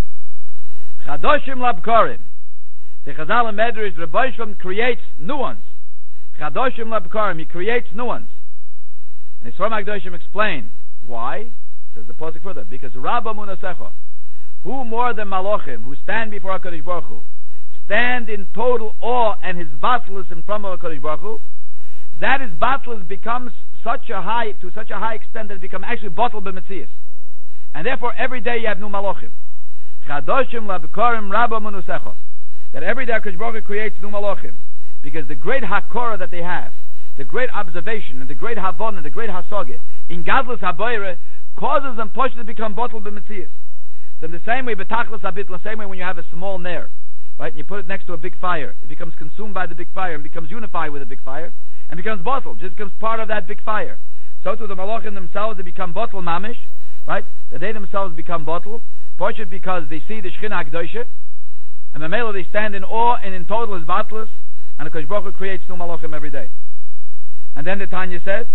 Chadoshim labkorim. The Chazal and Medrash, Rebbe Shalom creates new ones. Chadoshim labkarim, he creates new ones. And the Sforim HaKadoshim explain why. Says the pasuk further, because Rabba Munasecha, who more than Malachim, who stand before HaKadosh Baruch Hu, stand in total awe and his battles in front of HaKadosh Baruch Hu, that his battles becomes such a high, to such a high extent that it becomes actually bottled b'metzias. And therefore every day you have new Malachim. Chadoshim labkarim Rabba Munasecha, that every day HaKadosh Baruch Hu creates new Malachim. Because the great hakora that they have, the great observation, and the great havon, and the great hasoge, in gadlus habayre, causes them push to become bottled b'metzias. So in the same way, betachlis habit, the same way when you have a small nair, right, and you put it next to a big fire, it becomes consumed by the big fire, and becomes unified with the big fire, and becomes bottled, just becomes part of that big fire. So to the malachim themselves, they become bottled mamish, right, that they themselves become bottled, push it because they see the Shechina HaKadoshah, and the male they stand in awe, and in total is battles, and the Kodesh Baruch Hu creates new malachim every day. And then the Tanya said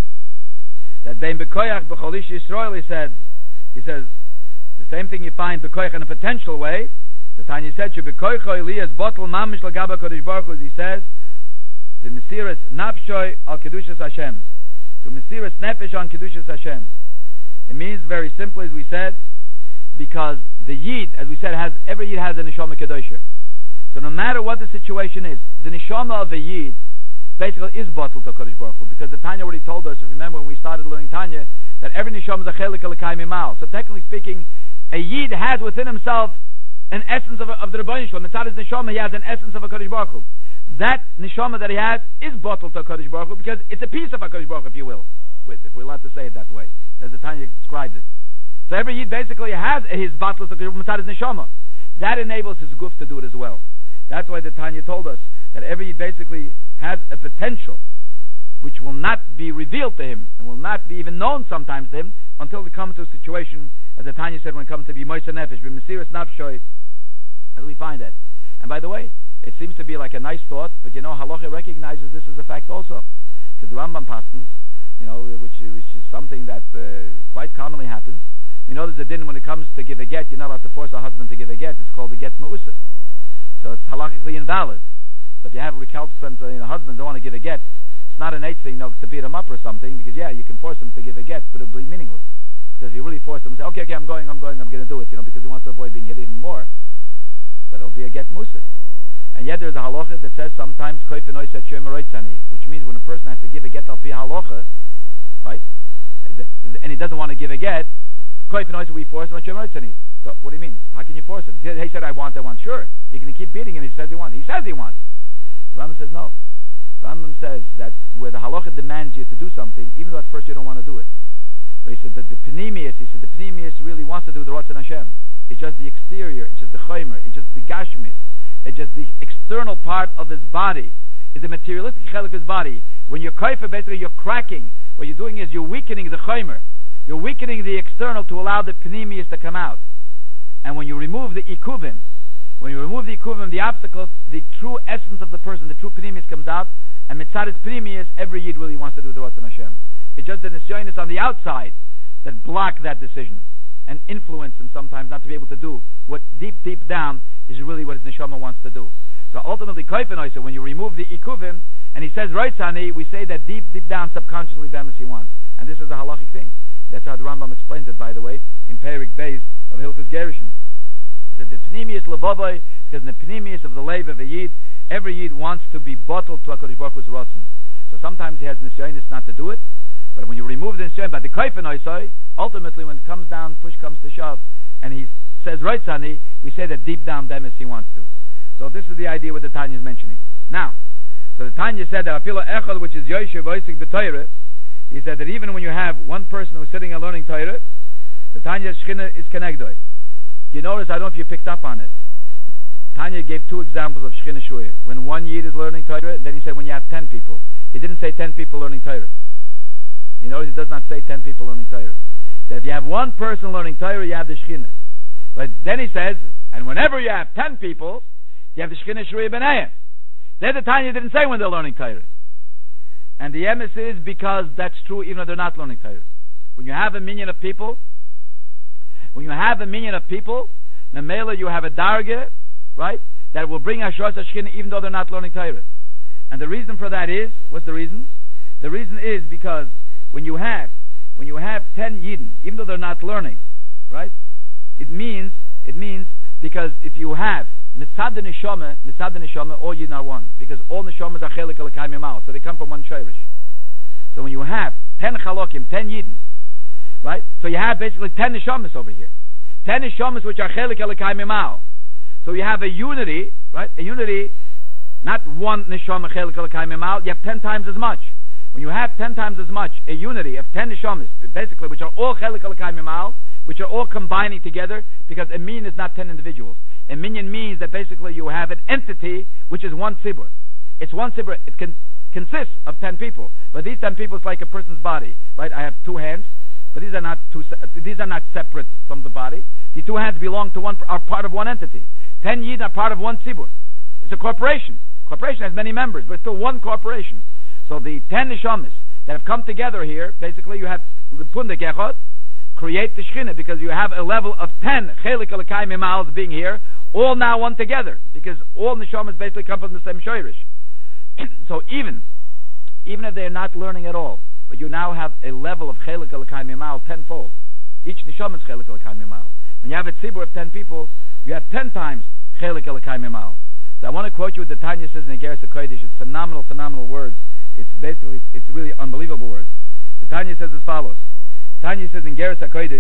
that Bein Bekoyach B'cholish Yisrael, he said, he says the same thing you find Bekoyach in a potential way. The Tanya said, Shebekoycho Elias Bottle Mamish L'Gaba Kodesh Baruch Hu, as he says, the Mesiras Nafshoy Al Kedushas Hashem, to Mesiras Nefesh on Kedushas Hashem. It means very simply, as we said, because the Yid, as we said, has every Yid has a Neshama Kedosha. So no matter what the situation is, the neshama of a Yid basically is bottled to Kodesh Baruch Hu, because the Tanya already told us, if you remember when we started learning Tanya, that every neshama is a chelik elikai mimal. So technically speaking, a Yid has within himself an essence of, a, of the Rebbeinu Shalom. Inside his neshama, he has an essence of a Kodesh Baruch Hu. That neshama that he has is bottled to Kodesh Baruch Hu, because it's a piece of a Kodesh Baruch Hu, if you will, with, if we're allowed to say it that way, as the Tanya describes it. So every Yid basically has his bottles of Kodesh Baruch Hu inside his neshama. That enables his guf to do it as well. That's why the Tanya told us that every Yid basically has a potential which will not be revealed to him and will not be even known sometimes to him until it comes to a situation, as the Tanya said, when it comes to be Moisa Nefesh, be Mesiras Nafshoy, as we find that. And by the way, it seems to be like a nice thought, but you know, Halacha recognizes this as a fact also. To the Rambam Paskins, you know, which, which is something that uh, quite commonly happens. We know there's a din when it comes to give a get, you're not allowed to force a husband to give a get. It's called a get ma'usa. So it's halachically invalid. So if you have a recalcitrant uh, you know, husband don't want to give a get, it's not an eitzah, you know, to beat him up or something, because yeah, you can force him to give a get, but it'll be meaningless. Because if you really force him and say, okay, okay, I'm going, I'm going, I'm going to do it, you know, because he wants to avoid being hit even more, but it'll be a get musa. And yet there's a halacha that says sometimes koif enois at shem roitzani, which means when a person has to give a get al pi halacha, right, and he doesn't want to give a get, koif enois we force him at shem roitzani. So what do you mean? How can you force him? He said, he said I want, I want. Sure, you can keep beating him. He says he wants. He says he wants. The Rambam says no. The Rambam says that where the halacha demands you to do something, even though at first you don't want to do it. But he said, but the Pneumius, he said the Pneumius really wants to do the Ratzon Hashem. It's just the exterior, it's just the Chaymer, it's just the Gashmis, it's just the external part of his body. It's the materialistic chelik of his body. When you're kaifa, basically you're cracking. What you're doing is you're weakening the Chaymer. You're weakening the external to allow the Pneumius to come out. And when you remove the Ikuvim, when you remove the Ikuvim, the obstacles, the true essence of the person, the true Pneumius comes out, and Mitzad is Pneumius, every Yid really wants to do the Ratzon Hashem. It's just the nisyonis on the outside that block that decision and influence him sometimes not to be able to do what deep, deep down is really what his neshama wants to do. So ultimately, koifenoisa, when you remove the ikuvim, and he says roitzani, we say that deep, deep down, subconsciously, bemis he wants. And this is a halachic thing. That's how the Rambam explains it, by the way, in Perik Beis of Hilchos Gerushin. That the pneumius levavoi, because in the pneumius of the leiv of a yid, every yid wants to be bottled to HaKadosh Baruch Hu's rotzen. So sometimes he has nisyonis not to do it, but when you remove the nisyon, but the koifenoisa, ultimately when it comes down, push comes to shove, and he says roitzani, we say that deep down bemis he wants to. So this is the idea what the Tanya is mentioning. Now, so the Tanya said that afilo echad, which is yoshev oisik b'toyre, he said that even when you have one person who's sitting and learning Torah, the Tanya Shechina is connected. You notice, I don't know if you picked up on it. Tanya gave two examples of Shechina Shuya. When one Yid is learning Torah, then he said when you have ten people. He didn't say ten people learning Torah. You notice he does not say ten people learning Torah. He said if you have one person learning Torah, you have the Shechina. But then he says, and whenever you have ten people, you have the Shechina Shuya B'nayim. Then the Tanya didn't say when they're learning Torah. And the emes is because that's true even though they're not learning Torah. When you have a minyan of people, when you have a minyan of people, Memela you have a darge, right, that will bring Ashras Hashchina even though they're not learning Torah. And the reason for that is, what's the reason? The reason is because when you have, when you have ten Yidden, even though they're not learning, right, it means, it means because if you have Mitzad the Neshama, Mitzad the Neshama, all Yidden are one. Because all Neshamas are Chelik Elokayim Yamal. So they come from one Shirish. So when you have ten Chalokim, ten Yidden, right? So you have basically ten Neshamas over here. Ten Neshamas which are Chelik Elokayim Yamal. So you have a unity, right? A unity, not one Neshama Chelik Elokayim Yamal. You have ten times as much. When you have ten times as much, a unity of ten Neshamas, basically, which are all Chelik Elokayim Yamal, which are all combining together, because a min is not ten individuals. A minyan means that basically you have an entity which is one tzibur. It's one tzibur. It can, consists of ten people, but these ten people is like a person's body, right? I have two hands, but these are not two. These are not separate from the body. The two hands belong to one, are part of one entity. Ten yid are part of one tzibur. It's a corporation. Corporation has many members, but it's still one corporation. So the ten neshamis that have come together here, basically you have the pundik echad, create the Shechina, because you have a level of ten chelik elokayim imals being here, all now one together, because all neshamas basically come from the same shirish. So even, even if they are not learning at all, but you now have a level of chelik elokayim imal tenfold. Each neshama is chelik elokayim imal. When you have a tzibur of ten people, you have ten times chelik elokayim imal. So I want to quote you what the Tanya says in Igeres HaKodesh. It's phenomenal, phenomenal words. It's basically, it's, it's really unbelievable words. The Tanya says as follows. Tanya says in Igeres HaKodesh,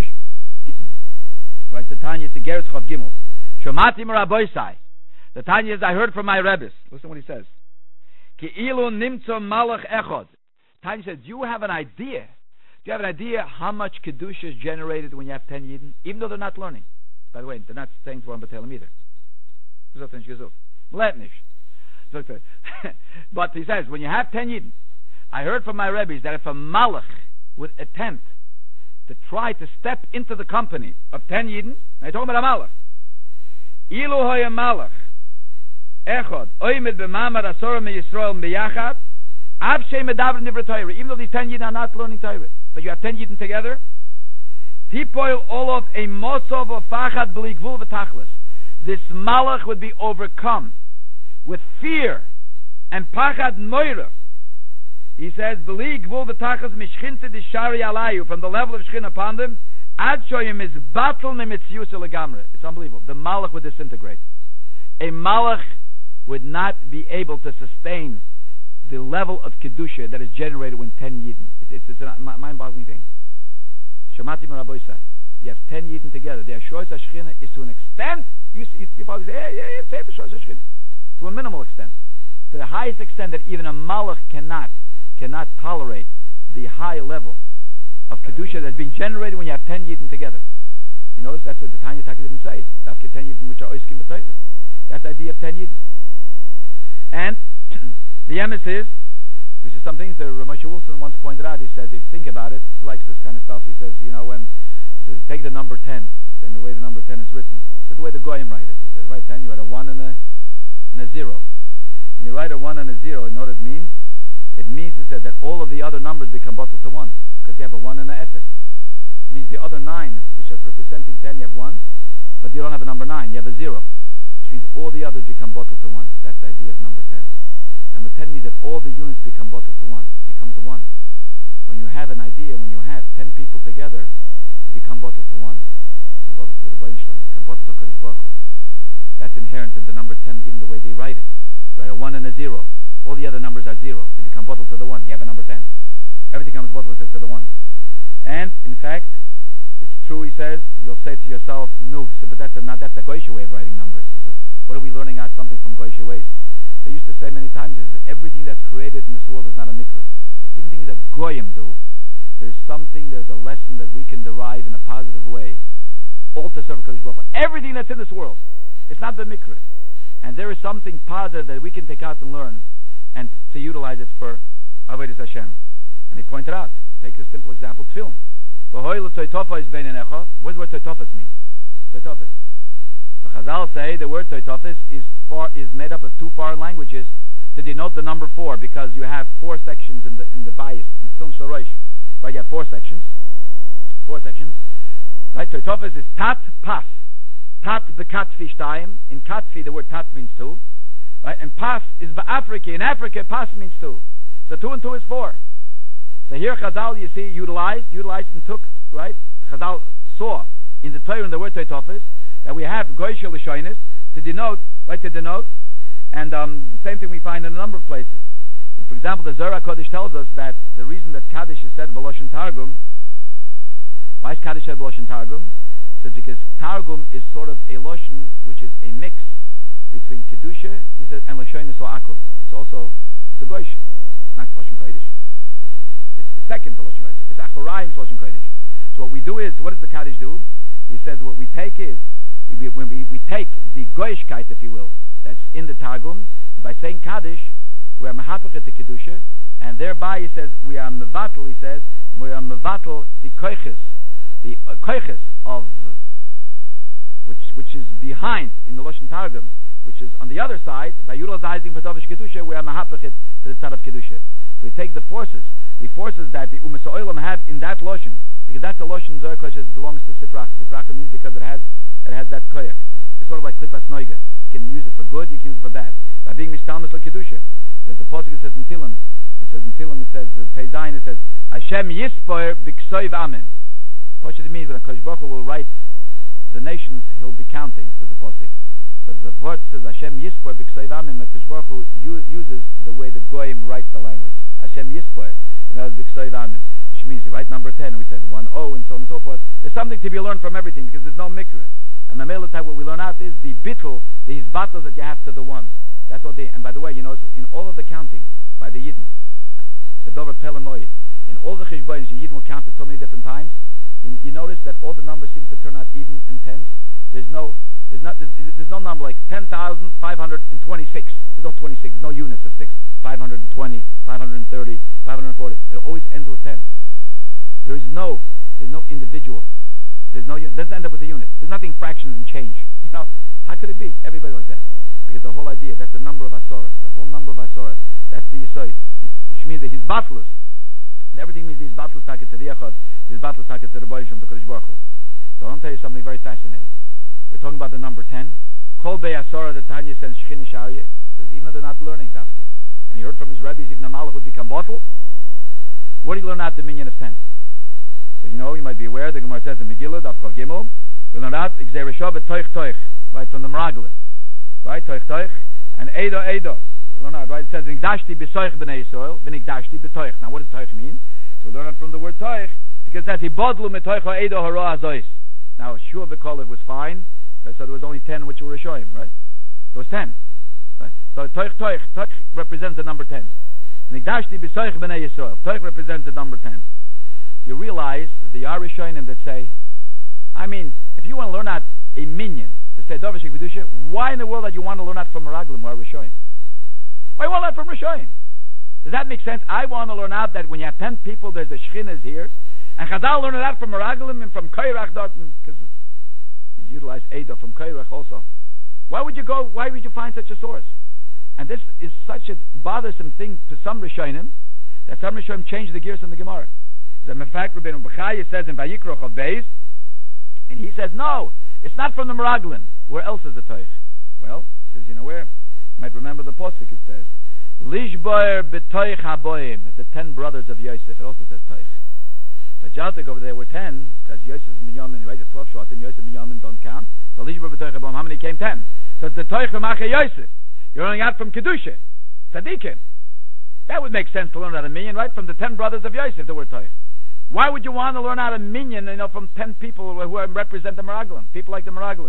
right, the Tanya, it's Igeres Chav Gimel. Shomati Meraboisai. The Tanya says, I heard from my Rebbes. Listen what he says. Ki ilu nimtzo malach echod. Tanya says, do you have an idea? Do you have an idea how much Kedusha is generated when you have ten Yidden? Even though they're not learning. By the way, they're not saying to one Batelim either. But he says, when you have ten Yidden, I heard from my Rebbes that if a Malach would attempt to try to step into the company of ten Yidden, I'm talking about a Malach, Ilu hoya Malach, Echod, Oymid b'mamad asora me Yisrael b'yachad, Avshei medaber nivra Torah, even though these ten Yidden are not learning Torah, but you have ten Yidden together, Tipoil Olov a Mosov of Fachad b'li gvul v'tachlis. This Malach would be overcome with fear and Pachad Moira. He says, b'li gvul v'tachlis mishchinta dishari alayu, from the level of Shchin upon them, Ad shoyim is battle mimitzius legamre. It's unbelievable. The Malach would disintegrate. A Malach would not be able to sustain the level of Kedusha that is generated when ten Yidden. It, it's, it's a mind-boggling thing. Shamati Maraboisai. You have ten Yidden together. Their Shoyz HaShechina is to an extent, you, you, you probably say, yeah, yeah, yeah, say the Shoyz HaShechina. To a minimal extent. To the highest extent that even a Malach cannot, cannot tolerate the high level of Kedusha that's being generated when you have ten Yidden together. You notice that's what the Tanya Taki didn't say. Dafke ten Yidden which are Oiskim B'Torah. That's the idea of ten Yidden. And the emes is, which is some things that Ramosha Wilson once pointed out, he says, if you think about it, he likes this kind of stuff, he says, you know, when, he says, take the number ten, and the way the number ten is written, he said, the way the Goyim write it, he says, write ten, you write a one and a, and a zero. When you write a one and a zero, you know what it means? It means, it said, that all of the other numbers become bottled to one, because you have a one and a efes. It means the other nine, which are representing ten, you have one, but you don't have a number nine, you have a zero, which means all the others become bottled to one. That's the idea of number ten. Number ten means that all the units become bottled to one. It becomes a one. When you have an idea, when you have ten people together, they become bottled to one. Become bottled to the Rebbeinu Shalom. Become bottled to Kadosh Baruch Hu. That's inherent in the number ten, even the way they write it. You write a one and a zero. All the other numbers are zero. They become bottled to the one. You have a number ten. Everything comes bottled to the one. And, in fact, it's true, he says, you'll say to yourself, no, he said, but that's a, not that's a Goyshe way of writing numbers. He says, what are we learning out something from Goyshe ways? They used to say many times is everything that's created in this world is not a mikra. Even things that Goyim do, there's something, there's a lesson that we can derive in a positive way. All to serve Kadosh Baruch Hu. Everything that's in this world, it's not the mikra. And there is something positive that we can take out and learn and to utilize it for Avodas Hashem. And he pointed out, take a simple example, tefillin. What does the word toitofas mean? Toitofas. So Chazal say the word toitofas is far, is made up of two foreign languages to denote the number four, because you have four sections in the in the bias, the tefillin shel rosh. Right, you have four sections. Four sections. Right, toitofas is tat pas. Tat bekatfi shtayim. In katfi the word tat means two. Right, and pas is ba'afrika. In Africa pas means two. So two and two is four. So here Chazal, you see, utilized, utilized and took, right? Chazal saw in the Torah, in the word toitofas, that we have goyshel l'shoynis to denote, right, to denote, and um, the same thing we find in a number of places. For example, the Zohar Kodesh tells us that the reason that Kaddish is said B'Loshen Targum, why is Kaddish said B'Loshen Targum? It's because Targum is sort of a Loshen which is a mix between Kedusha, he says, and L'shoynis or Akum. It's also, it's a goysh, not Loshen Kodesh. It's, it's second to Loshen Kodesh. It's Achorayim to Loshen Kodesh. So what we do is, what does the Kaddish do? He says what we take is, we, when we, we take the goyishkeit, if you will, that's in the Targum, and by saying Kaddish, we are mehapachet to Kedusha, and thereby he says, we are mevatel, he says, we are mevatel the koiches, the uh, koiches of, uh, which which is behind in the Loshen Targum, which is on the other side, by utilizing V'Dovish Kedusha, we are mehapachet to the tzad of Kedusha. So we take the forces, the forces that the Umas Oilam have in that Loshen, because that's a Loshen Zohar Kodesh belongs to Sitrach. Sitrach means because it has it has that koyach. It's sort of like Klippas Noiga. You can use it for good, you can use it for bad. By being Mishtalmas L'Kedusha, there's a pasuk that says in Tilim, it says in Tilim, it says, uh, Pei Zayin, it says, Hashem Yispoir B'Ksoiv Amim. Pasuk it means when Kodesh Baruch Hu will write the nations, he'll be counting, says the pasuk. So there's a word that says Hashem Yispoir B'Ksoiv Amim, and Kodesh Baruch Hu uses the way the Goyim write the language. Hashem Yispoir, you know, B'Ksoiv Amim, which means you write number ten, and we said one O, and so on and so forth. There's something to be learned from everything, because there's no mikra. And the Mamela type, what we learn out is the bittul, the hisbatos that you have to the one. That's what they, and by the way, you know, in all of the countings by the Yidden, the Dover Pelamoid, in all the Cheshbonis, the Yidden will count it so many different times. You, you notice that all the numbers seem to turn out even in tens. There's no, there's not, there's, there's no number like ten thousand five hundred twenty-six. There's no twenty-six. There's no units of six. five hundred twenty, five hundred thirty, five hundred forty. It always ends with ten. There is no, there's no individual. There's no unit. It doesn't end up with a unit. There's nothing fractions and change. You know, how could it be? Everybody like that. Because the whole idea, that's the number of Asura. The whole number of Asura. That's the Yisoid. Which means that he's batless. And everything means he's batless taket to the Echad. He's batless taket to the Rebbeinu Shem, to Kodesh Baruch Hu. So I want to tell you something very fascinating. We're talking about the number ten. Kol Bei Asura, the Tanya says, Shechina Sharya. Even though they're not learning Dafke. And he heard from his rabbis, even a Malach would become bottle. What do you learn out the minion of ten? So you know, you might be aware, the Gemara says in Megillah, Daf Chol Gimel, we learn out, Gzei Reshov, Toich Toich, right, from the Meraglim. Right, Toich Toich, and Eido Eido. We learn out, right, it says, Nigdashti B'Soich B'nei Yisrael, V'Nigdashti B'Toich. Now what does Toich mean? So we learn it from the word Toich, because that's Ibodlu Metoich Eido Haro Azois. Now, Shua V'Kolev was fine, so there was only ten which were Rishoyim, right? So it was ten. Right? So Toich Toich, Toich represents the number ten. Nigdashti B'Soich B'nei Yisrael. Toich represents the number ten. You realize that the Arishonim that say, I mean, if you want to learn out a minion to say Dovish Kedusha, why in the world that you want to learn out from Meraglim or Rishonim? Why you want to learn from Rishonim? Does that make sense? I want to learn out that when you have ten people, there's the Shchinas here, and Chazal learn it out from Meraglim and from Kairach Dorten, because you utilize Eidah from Kairach also. Why would you go? Why would you find such a source? And this is such a bothersome thing to some Rishonim that some Rishonim change the gears in the Gemara. As a matter of fact, Rabbeinu Bechaya says in Vayikra Chav Beis, and he says, no, it's not from the Meraglim. Where else is the Toich? Well, he says, you know where? You might remember the Posuk, it says, Lishboer b'Toich haboim, the ten brothers of Yosef. It also says Toich. But Jaltik over there were ten, because Yosef and Binyamin, right, there's twelve Shvatim, Yosef and Binyamin don't count. So Lishboer b'Toich haboim, how many came? ten. So it's the Toich v'Macha Yosef. You're learning out from Kedusha, Tzadikim. That would make sense to learn out a minion, right? From the ten brothers of Yosef, the word Toich. Why would you want to learn out a minion, you know, from ten people who represent the Meraglim, people like the Meraglim?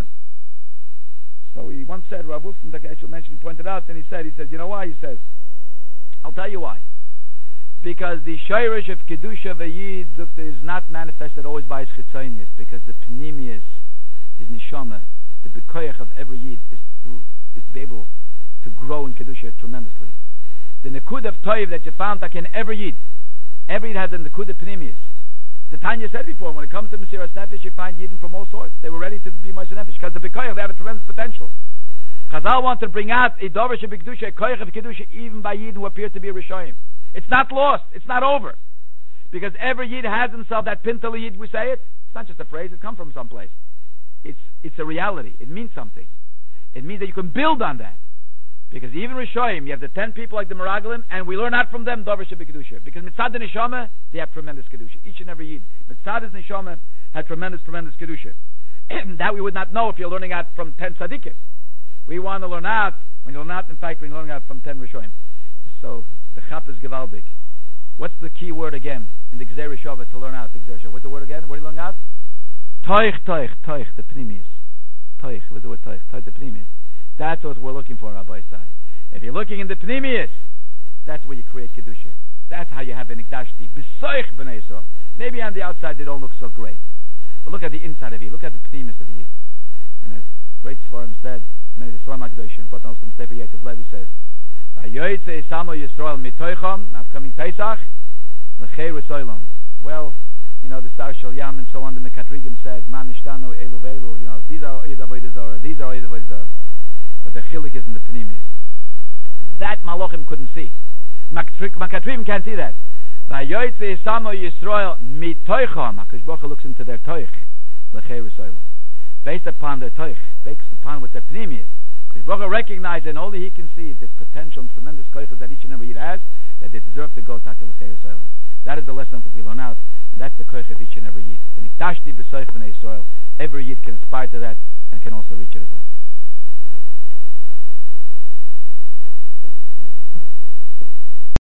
So he once said, Rav Wilson, the actual mention, he pointed out, and he said, he said, you know why? He says, I'll tell you why. Because the Shayrish of Kedusha V'Yid is not manifested always by his Chitzonius, because the Pnimius, his Neshama, the Bekoyach of every Yid is to is to be able to grow in Kedusha tremendously. The Nekud of Toiv that you found like in every Yid, every Yid has a Nekud of Pnimius. The Tanya said before, when it comes to Mesiras Nefesh, you find Yidden from all sorts. They were ready to be Mesiras Nefesh, because the Bekoyach, they have a tremendous potential. Chazal want to bring out a Dovish of Kedusha, a Koyach of Kedusha, even by Yidden who appear to be Rishoyim. It's not lost. It's not over. Because every Yid has himself that Pintal Yid, we say it. It's not just a phrase, it comes from someplace. It's it's a reality. It means something. It means that you can build on that. Because even Rishoyim, you have the ten people like the Meraglim, and we learn out from them Dovish of Kedusha. Because Mitzad and Neshama, they have tremendous Kedusha. Each and every Yid. Mitzad and Neshama have tremendous, tremendous Kedusha. That we would not know if you're learning out from ten Tzadikim. We want to learn out, when you learn out, in fact, when you're learning out from ten Rishoyim. So, the Chap is Gevaldik. What's the key word again in the Gzei Reshova to learn out the Gzei Reshova? What's the word again? What are you learning out? Toich, Toich, Toich, the Pnimius. Toich, what's the word Toich? Toich, the Pnimius. That's what we're looking for, Rabbi Sai. If you're looking in the Pnimius, that's where you create Kedusha. That's how you have an Ikdashti. B'soich b'nei Yisrael. Maybe on the outside they don't look so great. But look at the inside of Yid. Look at the Pnimius of Yid. And as great Svarim said, many of the Svarim HaKadoshim, but also Sefer Yativ Levi says, V'hayoytze Yisamo Yisrael mitoicham, upcoming Pesach, l'chei Risoylom. Well, you know, the Sar Shal Yam and so on, the Mekatrigim said, Man ishtano elu velu, you know, these are Oyed Avodah Zarah, these are Oyed Avodah Zarah. But the chilik is in the Pnimius. That Malachim couldn't see. Makatrivim can't see that. V'hayoytze Yisamo Yisrael mitoicham, HaKadosh Baruch Hu looks into their toich, l'chei Risoylom. Based upon their toich, based upon what their Pnimius. HaKadosh Baruch Hu recognizes, and only He can see the potential and tremendous koiches that each and every Yid has, that they deserve to go Taka l'chei Risoylom. That is the lesson that we learn out, and that's the koich of each and every Yid. V'nikdashti b'soich b'nei Yisrael. Every Yid can aspire to that and can also reach it as well.